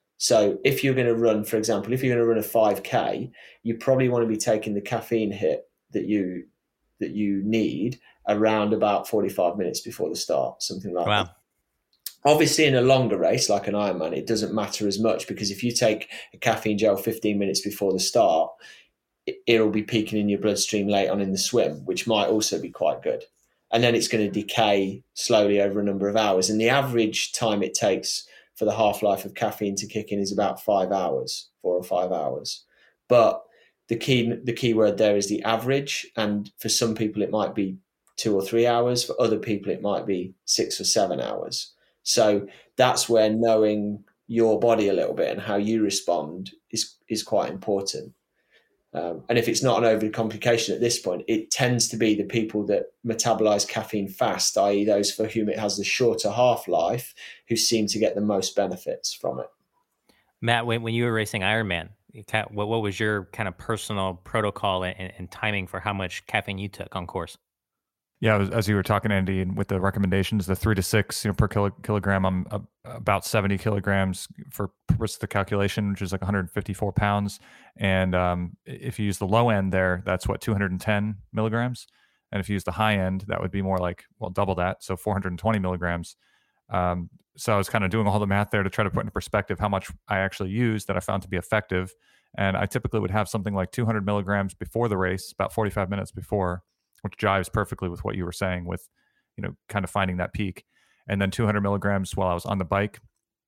So if you're going to run, for example, if you're going to run a five K, you probably want to be taking the caffeine hit that you that you need around about forty-five minutes before the start, something like wow. that. Obviously, in a longer race like an Ironman, it doesn't matter as much, because if you take a caffeine gel fifteen minutes before the start, it, it'll be peaking in your bloodstream late on in the swim, which might also be quite good. and then it's going to decay slowly over a number of hours. And the average time it takes for the half-life of caffeine to kick in is about five hours, four or five hours. But the key, the key word there is the average. And for some people, it might be two or three hours. For other people, it might be six or seven hours. So that's where knowing your body a little bit and how you respond is, is quite important. Um, and if it's not an overly complication at this point, it tends to be the people that metabolize caffeine fast, that is those for whom it has the shorter half-life, who seem to get the most benefits from it. Matt, when, when you were racing Ironman, what, what was your kind of personal protocol and, and timing for how much caffeine you took on course? Yeah, as you were talking, Andy, and with the recommendations, the three to six you know, per kilo, kilogram, I'm uh, about seventy kilograms for purpose of the calculation, which is like one hundred fifty-four pounds. And um, if you use the low end there, that's what, two hundred ten milligrams. And if you use the high end, that would be more like, well, double that. So four hundred twenty milligrams. Um, so I was kind of doing all the math there to try to put into perspective how much I actually used that I found to be effective. And I typically would have something like two hundred milligrams before the race, about forty-five minutes before, which jives perfectly with what you were saying with, you know, kind of finding that peak. And then two hundred milligrams while I was on the bike,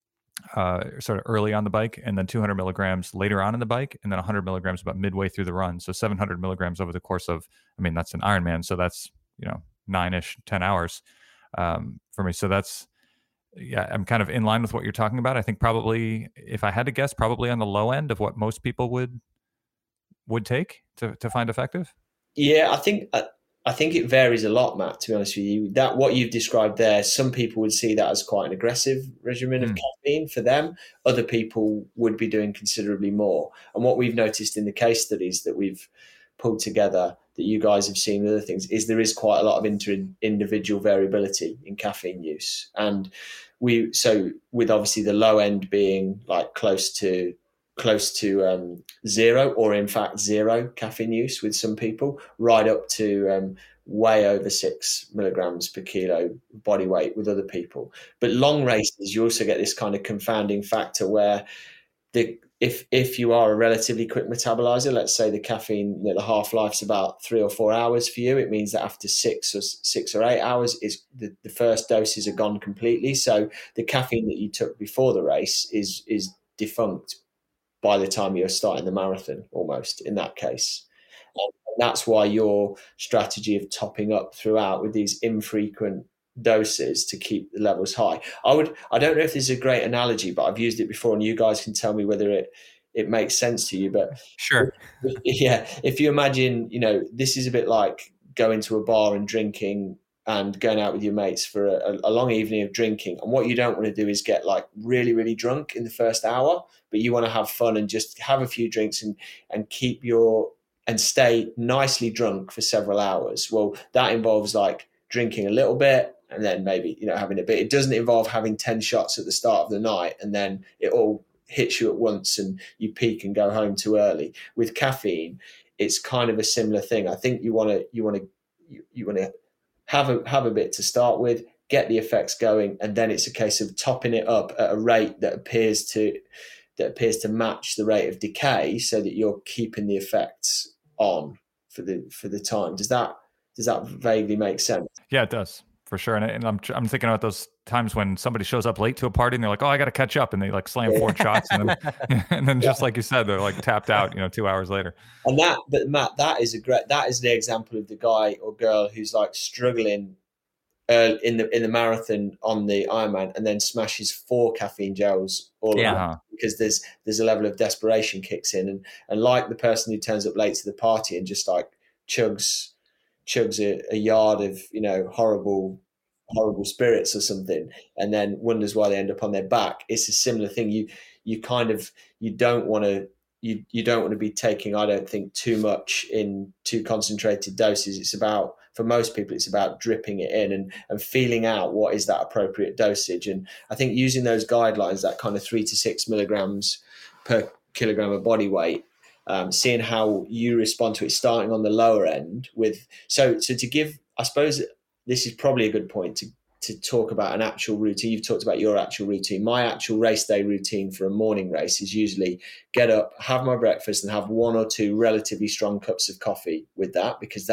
uh, sort of early on the bike, and then two hundred milligrams later on in the bike, and then one hundred milligrams about midway through the run. So seven hundred milligrams over the course of, I mean, that's an Ironman. So that's, you know, nine-ish, ten hours um, for me. So that's, yeah, I'm kind of in line with what you're talking about. I think probably, if I had to guess, probably on the low end of what most people would would take to, to find effective. Yeah, I think... Uh... I think it varies a lot, Matt, to be honest with you. That what you've described there, some people would see that as quite an aggressive regimen of mm. caffeine for them. Other people would be doing considerably more. And what we've noticed in the case studies that we've pulled together, that you guys have seen with other things, is there is quite a lot of inter- individual variability in caffeine use. And we so with obviously the low end being like close to close to um, zero, or in fact zero caffeine use with some people, right up to um, way over six milligrams per kilo body weight with other people. But long races, you also get this kind of confounding factor where the if if you are a relatively quick metabolizer, let's say the caffeine, you know, the half-life's about three or four hours for you, it means that after six or six or eight hours, is the, the first doses are gone completely. So the caffeine that you took before the race is is defunct by the time you're starting the marathon, almost in that case. And that's why your strategy of topping up throughout with these infrequent doses to keep the levels high. I would, I don't know if this is a great analogy, but I've used it before and you guys can tell me whether it, it makes sense to you. But sure. Yeah. If you imagine, you know, this is a bit like going to a bar and drinking and going out with your mates for a, a long evening of drinking. And what you don't want to do is get like really, really drunk in the first hour, but you want to have fun and just have a few drinks and, and keep your, and stay nicely drunk for several hours. Well, that involves like drinking a little bit and then maybe, you know, having a bit. It doesn't involve having ten shots at the start of the night and then it all hits you at once and you peak and go home too early. With caffeine, it's kind of a similar thing. I think you want to, you want to, you, you want to, have a have a bit to start with, get the effects going, and then it's a case of topping it up at a rate that appears to that appears to match the rate of decay, so that you're keeping the effects on for the for the time. Does that does that vaguely make sense? Yeah, it does, for sure. And, and I'm I'm thinking about those times when somebody shows up late to a party and they're like, "Oh, I got to catch up," and they like slam four shots, and then and then just like you said, they're like tapped out, you know, two hours later. And that, but Matt, that is a great that is the example of the guy or girl who's like struggling uh, in the in the marathon on the Ironman, and then smashes four caffeine gels all yeah. around because there's there's a level of desperation kicks in, and and like the person who turns up late to the party and just like chugs chugs a, a yard of, you know, horrible. horrible spirits or something, and then wonders why they end up on their back. It's a similar thing. You you kind of you don't want to you you don't want to be taking, I don't think, too much in too concentrated doses. It's about, for most people, it's about dripping it in and and feeling out what is that appropriate dosage. And I think using those guidelines, that kind of three to six milligrams per kilogram of body weight, um, seeing how you respond to it, starting on the lower end with so so to give, I suppose this is probably a good point to, to talk about an actual routine. You've talked about your actual routine. My actual race day routine for a morning race is usually get up, have my breakfast, and have one or two relatively strong cups of coffee with that, because that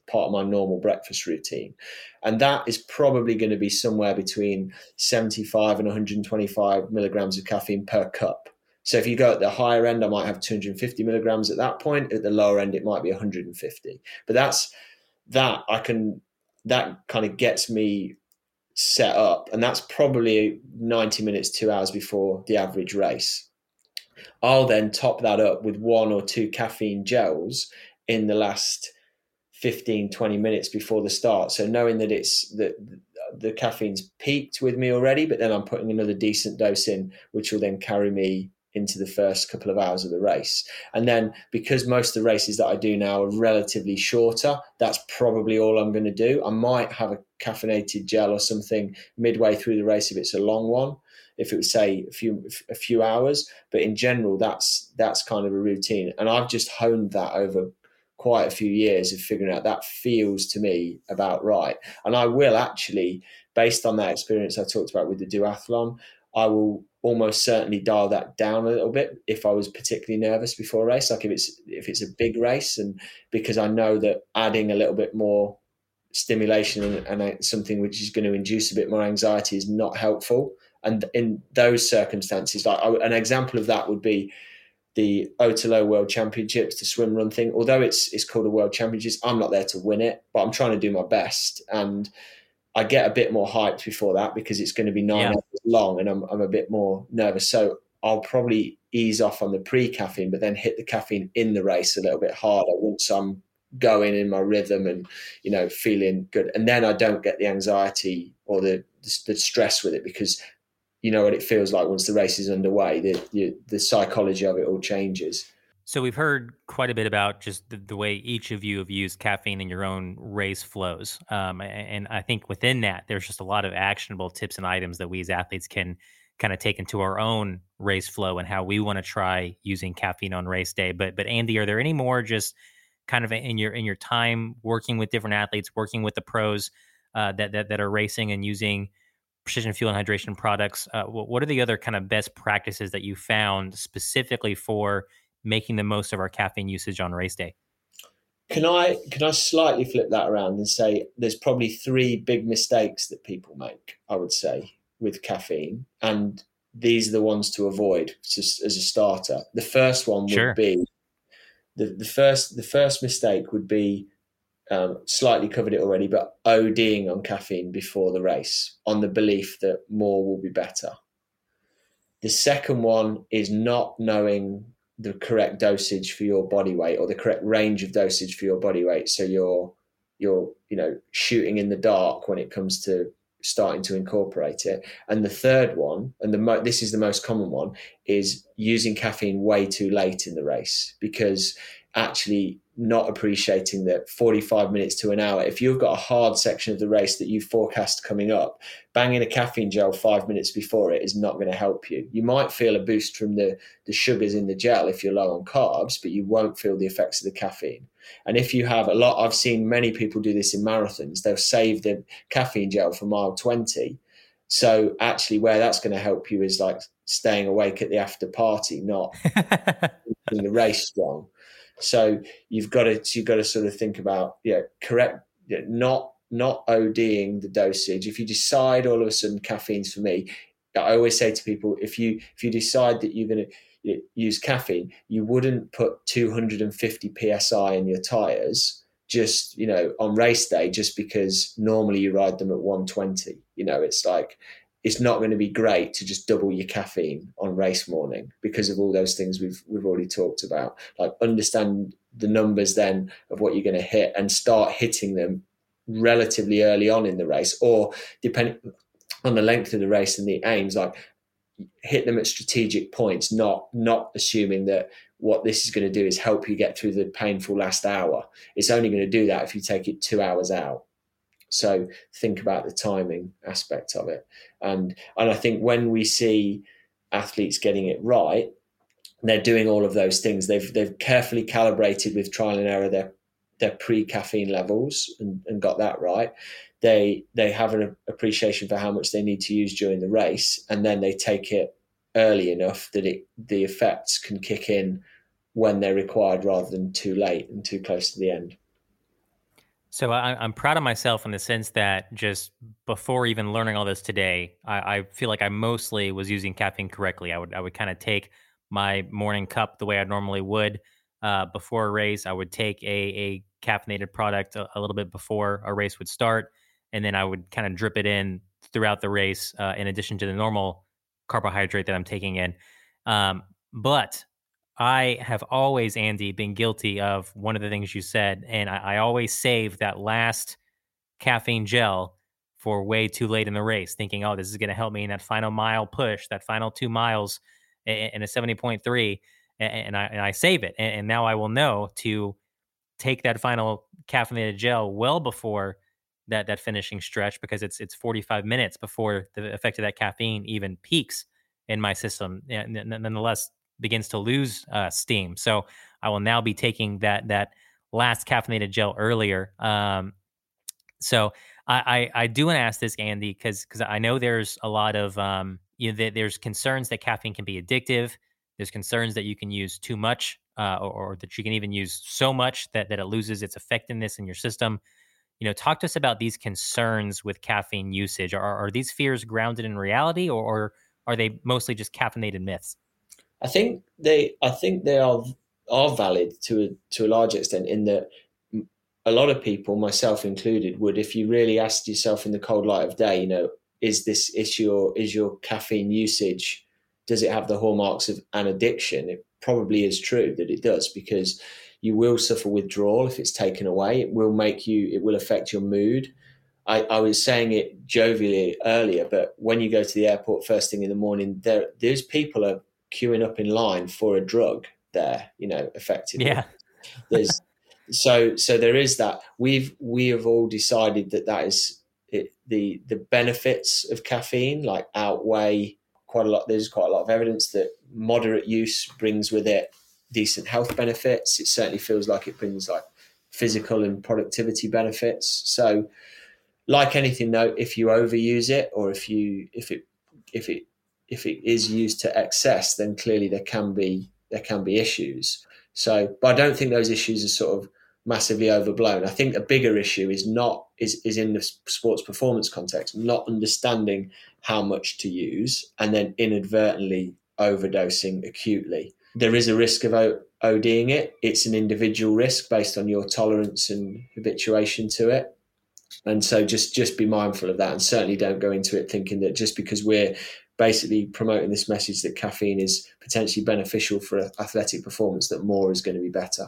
part of my normal breakfast routine. And that is probably going to be somewhere between seventy-five and one hundred twenty-five milligrams of caffeine per cup. So if you go at the higher end, I might have two hundred fifty milligrams at that point. At the lower end, it might be one hundred fifty. But that's that I can, that kind of gets me set up. And that's probably ninety minutes, two hours before the average race. I'll then top that up with one or two caffeine gels in the last fifteen, twenty minutes before the start. So knowing that it's that the caffeine's peaked with me already, but then I'm putting another decent dose in, which will then carry me into the first couple of hours of the race. And then because most of the races that I do now are relatively shorter, that's probably all I'm going to do. I might have a caffeinated gel or something midway through the race if it's a long one, if it was say a few a few hours. But in general, that's that's kind of a routine. And I've just honed that over quite a few years of figuring out that feels to me about right. And I will actually, based on that experience I talked about with the duathlon, I will almost certainly dial that down a little bit if I was particularly nervous before a race, like if it's if it's a big race, and because I know that adding a little bit more stimulation and, and something which is going to induce a bit more anxiety is not helpful. And in those circumstances, like I, an example of that would be the Otelo World Championships, the swim run thing. Although it's it's called a World Championships, I'm not there to win it, but I'm trying to do my best. And I get a bit more hyped before that because it's going to be nine yeah. hours long, and I'm I'm a bit more nervous. So I'll probably ease off on the pre-caffeine, but then hit the caffeine in the race a little bit harder once I'm going in my rhythm and, you know, feeling good. And then I don't get the anxiety or the the stress with it, because you know what it feels like once the race is underway. The the, the psychology of it all changes. So we've heard quite a bit about just the, the way each of you have used caffeine in your own race flows. Um, and I think within that, there's just a lot of actionable tips and items that we as athletes can kind of take into our own race flow and how we want to try using caffeine on race day. But but Andy, are there any more just kind of in your in your time working with different athletes, working with the pros uh, that, that that are racing and using Precision Fuel and Hydration products? Uh, what are the other kind of best practices that you found specifically for making the most of our caffeine usage on race day? Can I can I slightly flip that around and say there's probably three big mistakes that people make, I would say, with caffeine, and these are the ones to avoid just as a starter. The first one would sure. be the, the first the first mistake would be um, slightly covered it already, but ODing on caffeine before the race on the belief that more will be better. The second one is not knowing the correct dosage for your body weight, or the correct range of dosage for your body weight. So you're, you're, you know, shooting in the dark when it comes to starting to incorporate it. And the third one, and the mo- this is the most common one, is using caffeine way too late in the race, because actually not appreciating that forty-five minutes to an hour, if you've got a hard section of the race that you forecast coming up, banging a caffeine gel five minutes before it is not going to help you. You might feel a boost from the, the sugars in the gel if you're low on carbs, but you won't feel the effects of the caffeine. And if you have a lot, I've seen many people do this in marathons, they'll save the caffeine gel for mile twenty. So actually where that's going to help you is like staying awake at the after party, not in the race strong. So you've got to you've got to sort of think about, yeah, correct, yeah, not not ODing the dosage. If you decide all of a sudden caffeine's for me, I always say to people, if you if you decide that you're going to use caffeine, you wouldn't put two hundred fifty P S I in your tires just, you know, on race day, just because normally you ride them at one twenty. You know, it's like, it's not going to be great to just double your caffeine on race morning because of all those things we've we've already talked about. Like, understand the numbers then of what you're going to hit and start hitting them relatively early on in the race, or depending on the length of the race and the aims, like hit them at strategic points, not not assuming that what this is going to do is help you get through the painful last hour. It's only going to do that if you take it two hours out. So think about the timing aspect of it. And and I think when we see athletes getting it right, they're doing all of those things. They've they've carefully calibrated with trial and error their their pre-caffeine levels and, and got that right. They they have an appreciation for how much they need to use during the race, and then they take it early enough that it the effects can kick in when they're required rather than too late and too close to the end. So I, I'm proud of myself in the sense that just before even learning all this today, I, I feel like I mostly was using caffeine correctly. I would I would kind of take my morning cup the way I normally would uh, before a race. I would take a, a caffeinated product a, a little bit before a race would start, and then I would kind of drip it in throughout the race, uh, in addition to the normal carbohydrate that I'm taking in. Um, but I have always, Andy, been guilty of one of the things you said, and I, I always save that last caffeine gel for way too late in the race, thinking, "Oh, this is going to help me in that final mile push, that final two miles in, in a seventy point three," and, and I and I save it, and, and now I will know to take that final caffeinated gel well before that that finishing stretch, because it's it's forty-five minutes before the effect of that caffeine even peaks in my system. And nonetheless, begins to lose uh, steam. So I will now be taking that that last caffeinated gel earlier. Um, so I, I I do want to ask this, Andy, because because I know there's a lot of um, you know there- there's concerns that caffeine can be addictive. There's concerns that you can use too much, uh, or, or that you can even use so much that that it loses its effectiveness in your system. You know, talk to us about these concerns with caffeine usage. Are are these fears grounded in reality, or, or are they mostly just caffeinated myths? I think they I think they are are valid to a, to a large extent, in that a lot of people, myself included, would, if you really asked yourself in the cold light of day, you know, is this issue, or is your caffeine usage, does it have the hallmarks of an addiction? It probably is true that it does, because you will suffer withdrawal if it's taken away. It will make you, it will affect your mood. I, I was saying it jovially earlier, but when you go to the airport first thing in the morning, there there's people are queuing up in line for a drug there, you know, effectively. Yeah. There's so so there is that. We've we have all decided that that is it, the the benefits of caffeine like outweigh quite a lot. There's quite a lot of evidence that moderate use brings with it decent health benefits. It certainly feels like it brings like physical and productivity benefits. So, like anything though, if you overuse it, or if you if it if it if it is used to excess, then clearly there can be there can be issues. So, but I don't think those issues are sort of massively overblown. I think a bigger issue is not is is in the sports performance context, not understanding how much to use and then inadvertently overdosing acutely. There is a risk of ODing it. It's an individual risk based on your tolerance and habituation to it. And so just just be mindful of that, and certainly don't go into it thinking that just because we're basically promoting this message that caffeine is potentially beneficial for athletic performance, that more is going to be better.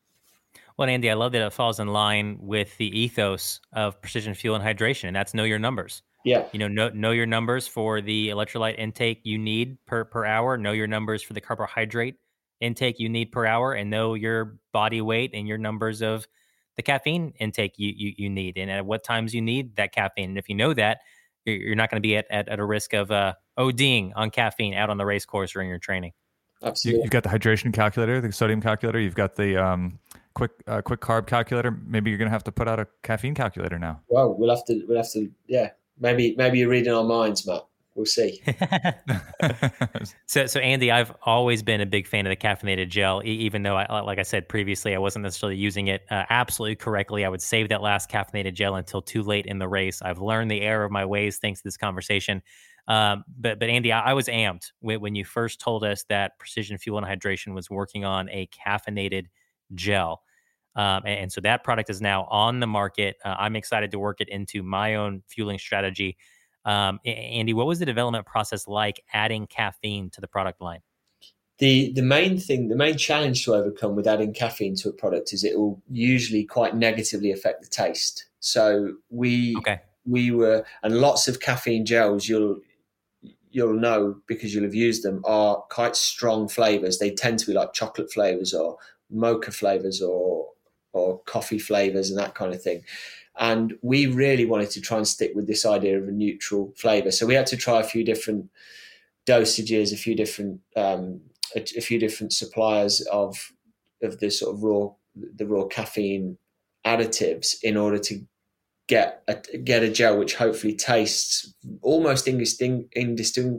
Well, Andy, I love that it falls in line with the ethos of Precision Fuel and Hydration, and that's know your numbers. Yeah. You know, know, know your numbers for the electrolyte intake you need per, per hour, know your numbers for the carbohydrate intake you need per hour, and know your body weight and your numbers of the caffeine intake you, you, you need, and at what times you need that caffeine. And if you know that, you're, you're not going to be at, at, at a risk of uh, ODing on caffeine out on the race course or in your training. Absolutely. You, you've got the hydration calculator, the sodium calculator. You've got the um, quick uh, quick carb calculator. Maybe you're going to have to put out a caffeine calculator now. Well, we'll have to. We'll have to. Yeah, maybe maybe you're reading our minds, Matt. We'll see. so, so Andy, I've always been a big fan of the caffeinated gel, e- even though, I, like I said previously, I wasn't necessarily using it uh, absolutely correctly. I would save that last caffeinated gel until too late in the race. I've learned the error of my ways thanks to this conversation. Um, but, but Andy, I, I was amped when, when you first told us that Precision Fuel and Hydration was working on a caffeinated gel. Um, and, and so that product is now on the market. Uh, I'm excited to work it into my own fueling strategy. Um, Andy, what was the development process like adding caffeine to the product line? The the main thing, the main challenge to overcome with adding caffeine to a product is it will usually quite negatively affect the taste. So we okay. we were, and lots of caffeine gels you'll you'll know because you'll have used them are quite strong flavors. They tend to be like chocolate flavors or mocha flavors or or coffee flavors and that kind of thing. And we really wanted to try and stick with this idea of a neutral flavor. So we had to try a few different dosages, a few different um, a, a few different suppliers of of the sort of raw the raw caffeine additives in order to get a, get a gel which hopefully tastes almost indistinct, indistinct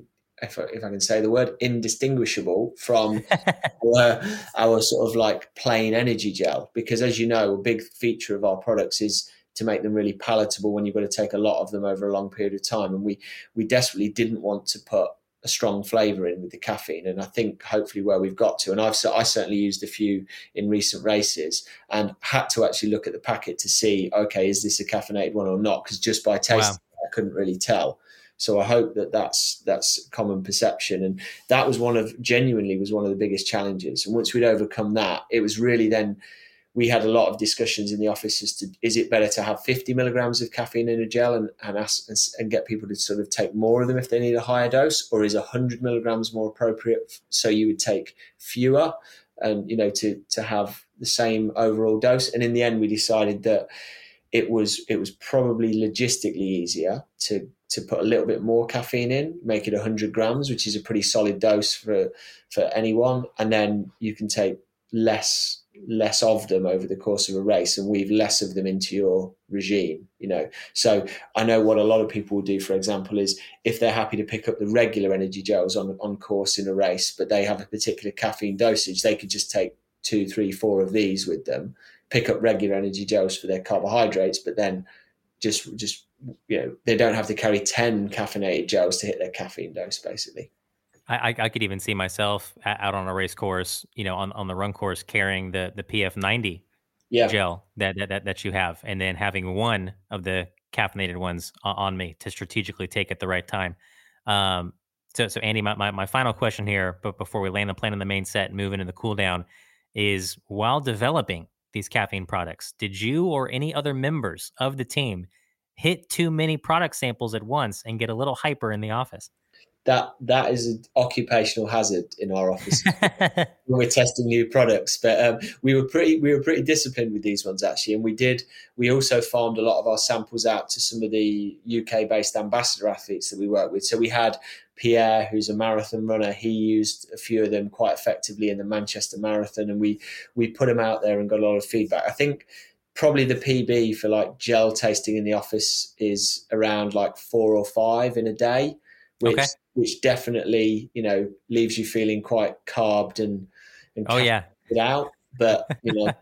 if I, if I can say the word, indistinguishable from our, our sort of like plain energy gel. Because as you know, a big feature of our products is to make them really palatable when you've got to take a lot of them over a long period of time. And we we desperately didn't want to put a strong flavour in with the caffeine. And I think hopefully where we've got to, and I've I certainly used a few in recent races and had to actually look at the packet to see, okay, is this a caffeinated one or not? Because just by tasting wow. it, I couldn't really tell. So I hope that that's that's common perception. And that was one of, genuinely was one of the biggest challenges. And once we'd overcome that, it was really then, we had a lot of discussions in the office as to, is it better to have fifty milligrams of caffeine in a gel and, and, ask, and get people to sort of take more of them if they need a higher dose, or is one hundred milligrams more appropriate? So you would take fewer and, you know, to, to have the same overall dose. And in the end, we decided that it was, it was probably logistically easier to, to put a little bit more caffeine in, make it one hundred grams, which is a pretty solid dose for, for anyone. And then you can take less less of them over the course of a race and weave less of them into your regime, you know. So I know what a lot of people will do, for example, is if they're happy to pick up the regular energy gels on on course in a race, but they have a particular caffeine dosage, they could just take two, three, four of these with them, pick up regular energy gels for their carbohydrates, but then just just you know, they don't have to carry ten caffeinated gels to hit their caffeine dose, basically. I, I could even see myself out on a race course, you know, on, on the run course, carrying the the P F ninety yeah. gel that, that that you have, and then having one of the caffeinated ones on me to strategically take at the right time. Um, so, so Andy, my, my my final question here, but before we land the plane on the main set and move into the cool down, is while developing these caffeine products, did you or any other members of the team hit too many product samples at once and get a little hyper in the office? That that is an occupational hazard in our office when we're testing new products. But um, we were pretty we were pretty disciplined with these ones, actually, and we did. We also farmed a lot of our samples out to some of the U K-based ambassador athletes that we work with. So we had Pierre, who's a marathon runner. He used a few of them quite effectively in the Manchester Marathon, and we we put them out there and got a lot of feedback. I think probably the P B for like gel tasting in the office is around like four or five in a day, which. Okay. Which definitely, you know, leaves you feeling quite carbed and, and oh yeah, out. But you know,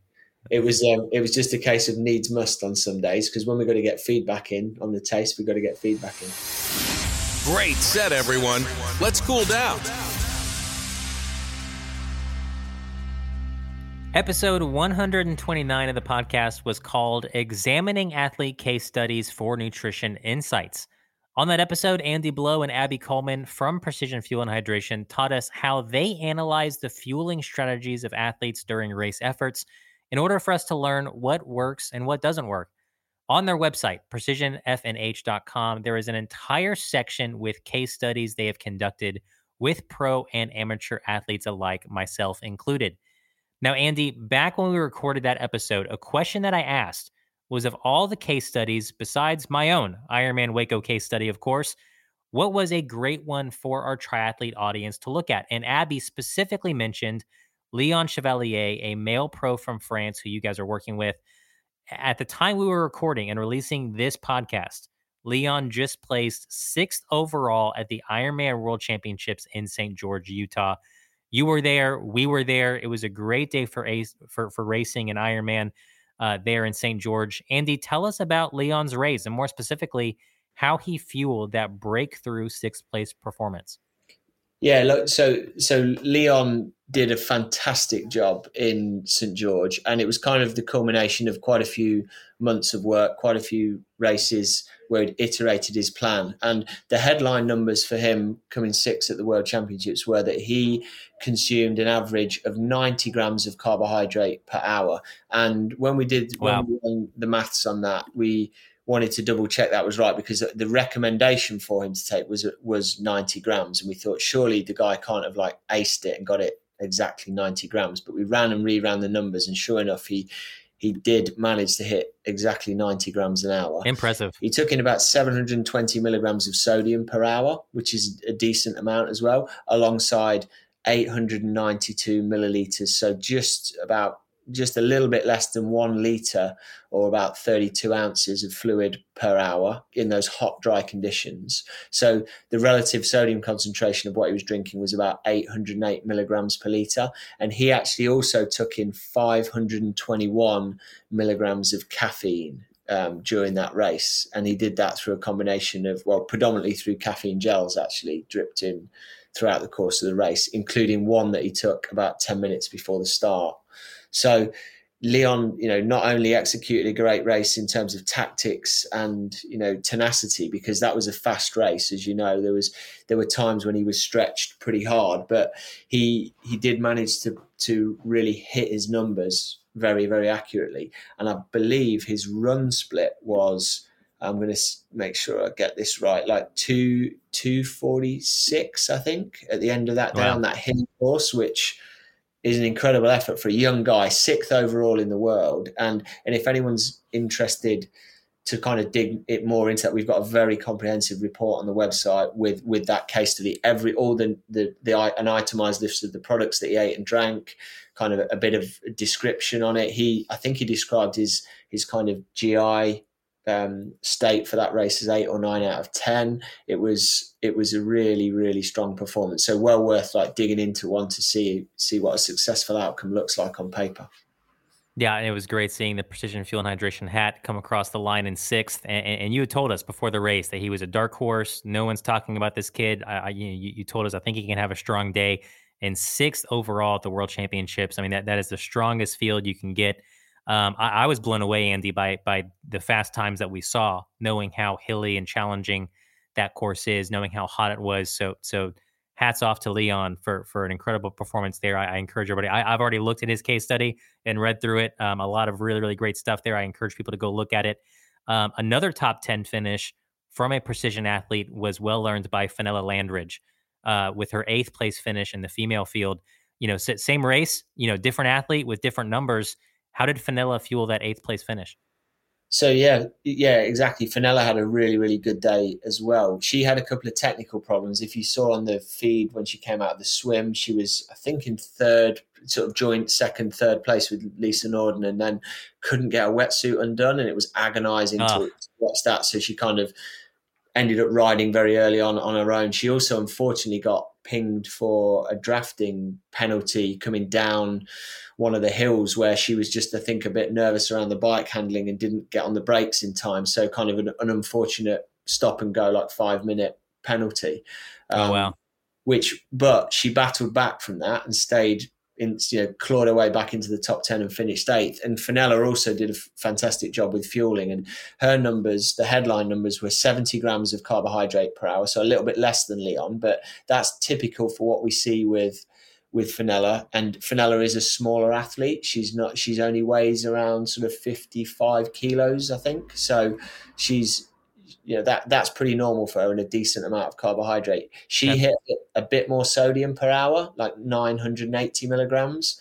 it was um, it was just a case of needs must on some days, because when we got to get feedback in on the taste, we got to get feedback in. Great set, everyone. Let's cool down. Episode one hundred twenty-nine of the podcast was called "Examining Athlete Case Studies for Nutrition Insights." On that episode, Andy Blow and Abby Coleman from Precision Fuel and Hydration taught us how they analyze the fueling strategies of athletes during race efforts in order for us to learn what works and what doesn't work. On their website, precision f n h dot com, there is an entire section with case studies they have conducted with pro and amateur athletes alike, myself included. Now, Andy, back when we recorded that episode, a question that I asked was, of all the case studies, besides my own Ironman Waco case study, of course, what was a great one for our triathlete audience to look at? And Abby specifically mentioned Leon Chevalier, a male pro from France who you guys are working with. At the time we were recording and releasing this podcast, Leon just placed sixth overall at the Ironman World Championships in Saint George, Utah. You were there. We were there. It was a great day for ace, for, for racing and Ironman. Uh, there in Saint George. Andy, tell us about Leon's race and more specifically, how he fueled that breakthrough sixth place performance. Yeah, look, so so Leon did a fantastic job in Saint George, and it was kind of the culmination of quite a few months of work, quite a few races where he'd iterated his plan. And the headline numbers for him coming sixth at the World Championships were that he consumed an average of ninety grams of carbohydrate per hour. And when we did wow. when we did the maths on that, we wanted to double check that was right, because the recommendation for him to take was was ninety grams. And we thought, surely the guy can't have like aced it and got it exactly ninety grams. But we ran and re-ran the numbers, and sure enough, he he did manage to hit exactly ninety grams an hour. Impressive. He took in about seven hundred twenty milligrams of sodium per hour, which is a decent amount as well, alongside eight hundred ninety-two milliliters. So just about just a little bit less than one litre or about thirty-two ounces of fluid per hour in those hot, dry conditions. So the relative sodium concentration of what he was drinking was about eight hundred eight milligrams per litre. And he actually also took in five hundred twenty-one milligrams of caffeine um, during that race. And he did that through a combination of, well, predominantly through caffeine gels actually dripped in throughout the course of the race, including one that he took about ten minutes before the start. So Leon, you know, not only executed a great race in terms of tactics and, you know, tenacity, because that was a fast race. As you know, there was there were times when he was stretched pretty hard, but he he did manage to to really hit his numbers very, very accurately. And I believe his run split was, I'm going to make sure I get this right, like two two forty six, I think, at the end of that day. Wow. On that hill course, which is an incredible effort for a young guy, sixth overall in the world. And and if anyone's interested to kind of dig it more into that, we've got a very comprehensive report on the website with with that case study, every all the the, the an itemized list of the products that he ate and drank, kind of a, a bit of description on it. He I think he described his his kind of G I Um, state for that race is eight or nine out of ten. It was it was a really really strong performance. So well worth like digging into one to see see what a successful outcome looks like on paper. Yeah, and it was great seeing the Precision Fuel and Hydration hat come across the line in sixth. And, and you had told us before the race that he was a dark horse. No one's talking about this kid. I, I, you, you told us I think he can have a strong day. And sixth overall at the World Championships. I mean that that is the strongest field you can get. Um, I, I was blown away, Andy, by by the fast times that we saw, knowing how hilly and challenging that course is, knowing how hot it was. So, so hats off to Leon for for an incredible performance there. I, I encourage everybody. I, I've already looked at his case study and read through it. Um, a lot of really, really great stuff there. I encourage people to go look at it. Um, another top ten finish from a precision athlete was well earned by Fenella Landridge uh, with her eighth place finish in the female field. You know, same race, you know, different athlete with different numbers. How did Fenella fuel that eighth place finish? So, yeah, yeah, exactly. Fenella had a really, really good day as well. She had a couple of technical problems. If you saw on the feed when she came out of the swim, she was, I think, in third, sort of joint second, third place with Lisa Norden, and then couldn't get a wetsuit undone, and it was agonizing oh. to, to watch that. So she kind of ended up riding very early on on her own. She also, unfortunately, got pinged for a drafting penalty coming down one of the hills where she was just, I think, a bit nervous around the bike handling and didn't get on the brakes in time. So kind of an, an unfortunate stop and go, like five minute penalty. Um, oh, wow. Which, but she battled back from that and stayed in, you know, clawed her way back into the top ten and finished eighth. And Fenella also did a f- fantastic job with fueling, and her numbers, the headline numbers, were seventy grams of carbohydrate per hour, so a little bit less than Leon, but that's typical for what we see with with Fenella. And Fenella is a smaller athlete. She's not. She's only weighs around sort of fifty-five kilos, I think. So she's, you know, that that's pretty normal for her, and a decent amount of carbohydrate. She yeah. hit a bit more sodium per hour, like nine hundred eighty milligrams,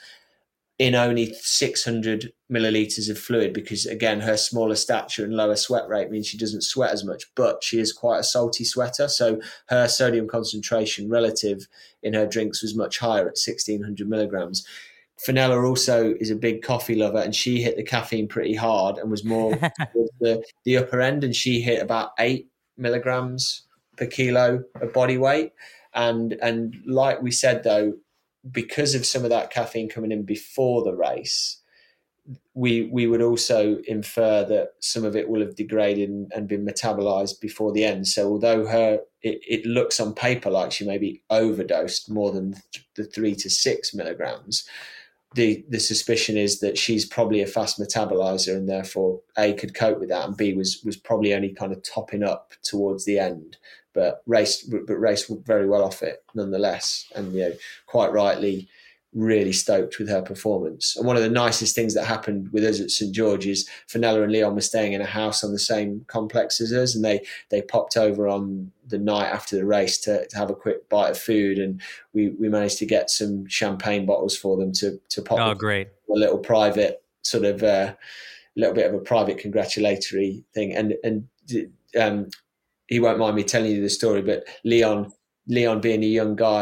in only six hundred milliliters of fluid, because again, her smaller stature and lower sweat rate means she doesn't sweat as much, but she is quite a salty sweater. So her sodium concentration relative in her drinks was much higher at sixteen hundred milligrams. Fenella also is a big coffee lover, and she hit the caffeine pretty hard and was more towards the, the upper end, and she hit about eight milligrams per kilo of body weight. And and like we said, though, because of some of that caffeine coming in before the race, we we would also infer that some of it will have degraded and, and been metabolized before the end. So although her it, it looks on paper like she may be overdosed more than the three to six milligrams, the the suspicion is that she's probably a fast metabolizer, and therefore A, could cope with that, and B, was was probably only kind of topping up towards the end, but raced but raced very well off it nonetheless. And, you know, quite rightly, really stoked with her performance. And one of the nicest things that happened with us at Saint George is Fenella and Leon were staying in a house on the same complex as us, and they they popped over on the night after the race to, to have a quick bite of food, and we we managed to get some champagne bottles for them to to pop. Oh, great! A little private sort of a uh, little bit of a private congratulatory thing, and and um, he won't mind me telling you the story, but Leon Leon being a young guy,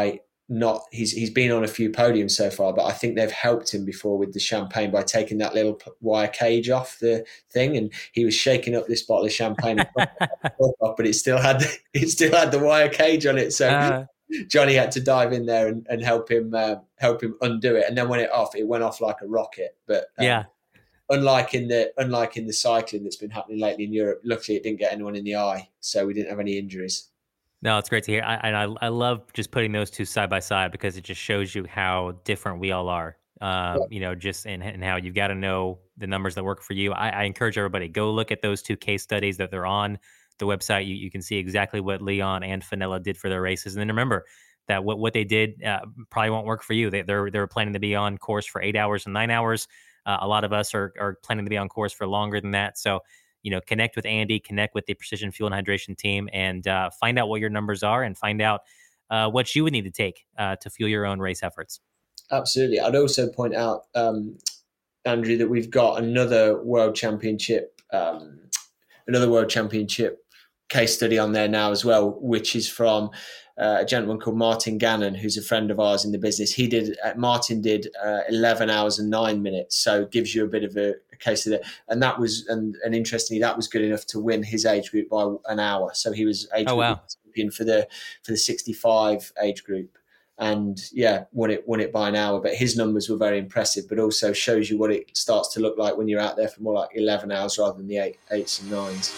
not he's he's been on a few podiums so far, but I think they've helped him before with the champagne by taking that little wire cage off the thing, and he was shaking up this bottle of champagne, but it still had it still had the wire cage on it. So uh, Johnny had to dive in there and, and help him uh, help him undo it, and then when it off, it went off like a rocket. But um, yeah. Unlike in the unlike in the cycling that's been happening lately in Europe, luckily it didn't get anyone in the eye, so we didn't have any injuries. No, it's great to hear. I, and I, I love just putting those two side by side because it just shows you how different we all are. Um, yeah. You know, just in, in how you've got to know the numbers that work for you. I, I encourage everybody, go look at those two case studies that they're on the website. You, you can see exactly what Leon and Fenella did for their races. And then remember that what, what they did uh, probably won't work for you. They, they're, they're planning to be on course for eight hours and nine hours. Uh, a lot of us are, are planning to be on course for longer than that. So, you know, connect with Andy, connect with the Precision Fuel and Hydration team, and uh, find out what your numbers are and find out uh, what you would need to take uh, to fuel your own race efforts. Absolutely. I'd also point out, um, Andrew, that we've got another World Championship, um, another World Championship case study on there now as well, which is from uh, a gentleman called Martin Gannon, who's a friend of ours in the business. He did, uh, Martin did uh, eleven hours and nine minutes. So it gives you a bit of a, a case of it. And that was, and, and interestingly, that was good enough to win his age group by an hour. So he was age oh, group wow. champion for the, for the sixty-five age group. And yeah, won it, won it by an hour, but his numbers were very impressive, but also shows you what it starts to look like when you're out there for more like eleven hours rather than the eight, eights and nines.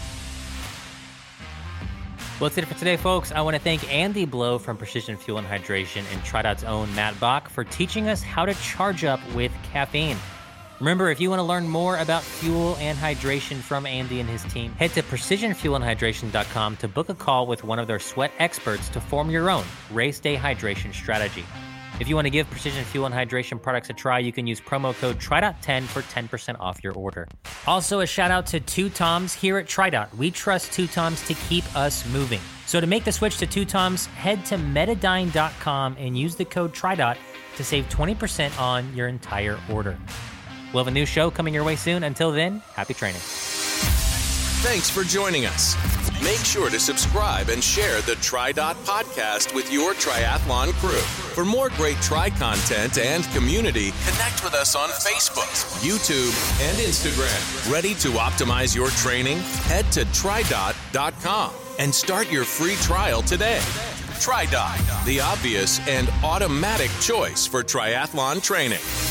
Well, that's it for today, folks. I want to thank Andy Blow from Precision Fuel and Hydration and TriDot's own Matt Bach for teaching us how to charge up with caffeine. Remember, if you want to learn more about fuel and hydration from Andy and his team, head to precision fuel and hydration dot com to book a call with one of their sweat experts to form your own race day hydration strategy. If you want to give Precision Fuel and Hydration products a try, you can use promo code T R I D O T ten for ten percent off your order. Also, a shout out to Two Toms here at TriDot. We trust Two Toms to keep us moving. So to make the switch to Two Toms, head to Metadyne dot com and use the code T R I D O T to save twenty percent on your entire order. We'll have a new show coming your way soon. Until then, happy training. Thanks for joining us. Make sure to subscribe and share the TriDot podcast with your triathlon crew. For more great Tri content and community, connect with us on Facebook, YouTube, and Instagram. Ready to optimize your training? Head to tri dot dot com and start your free trial today. TriDot, the obvious and automatic choice for triathlon training.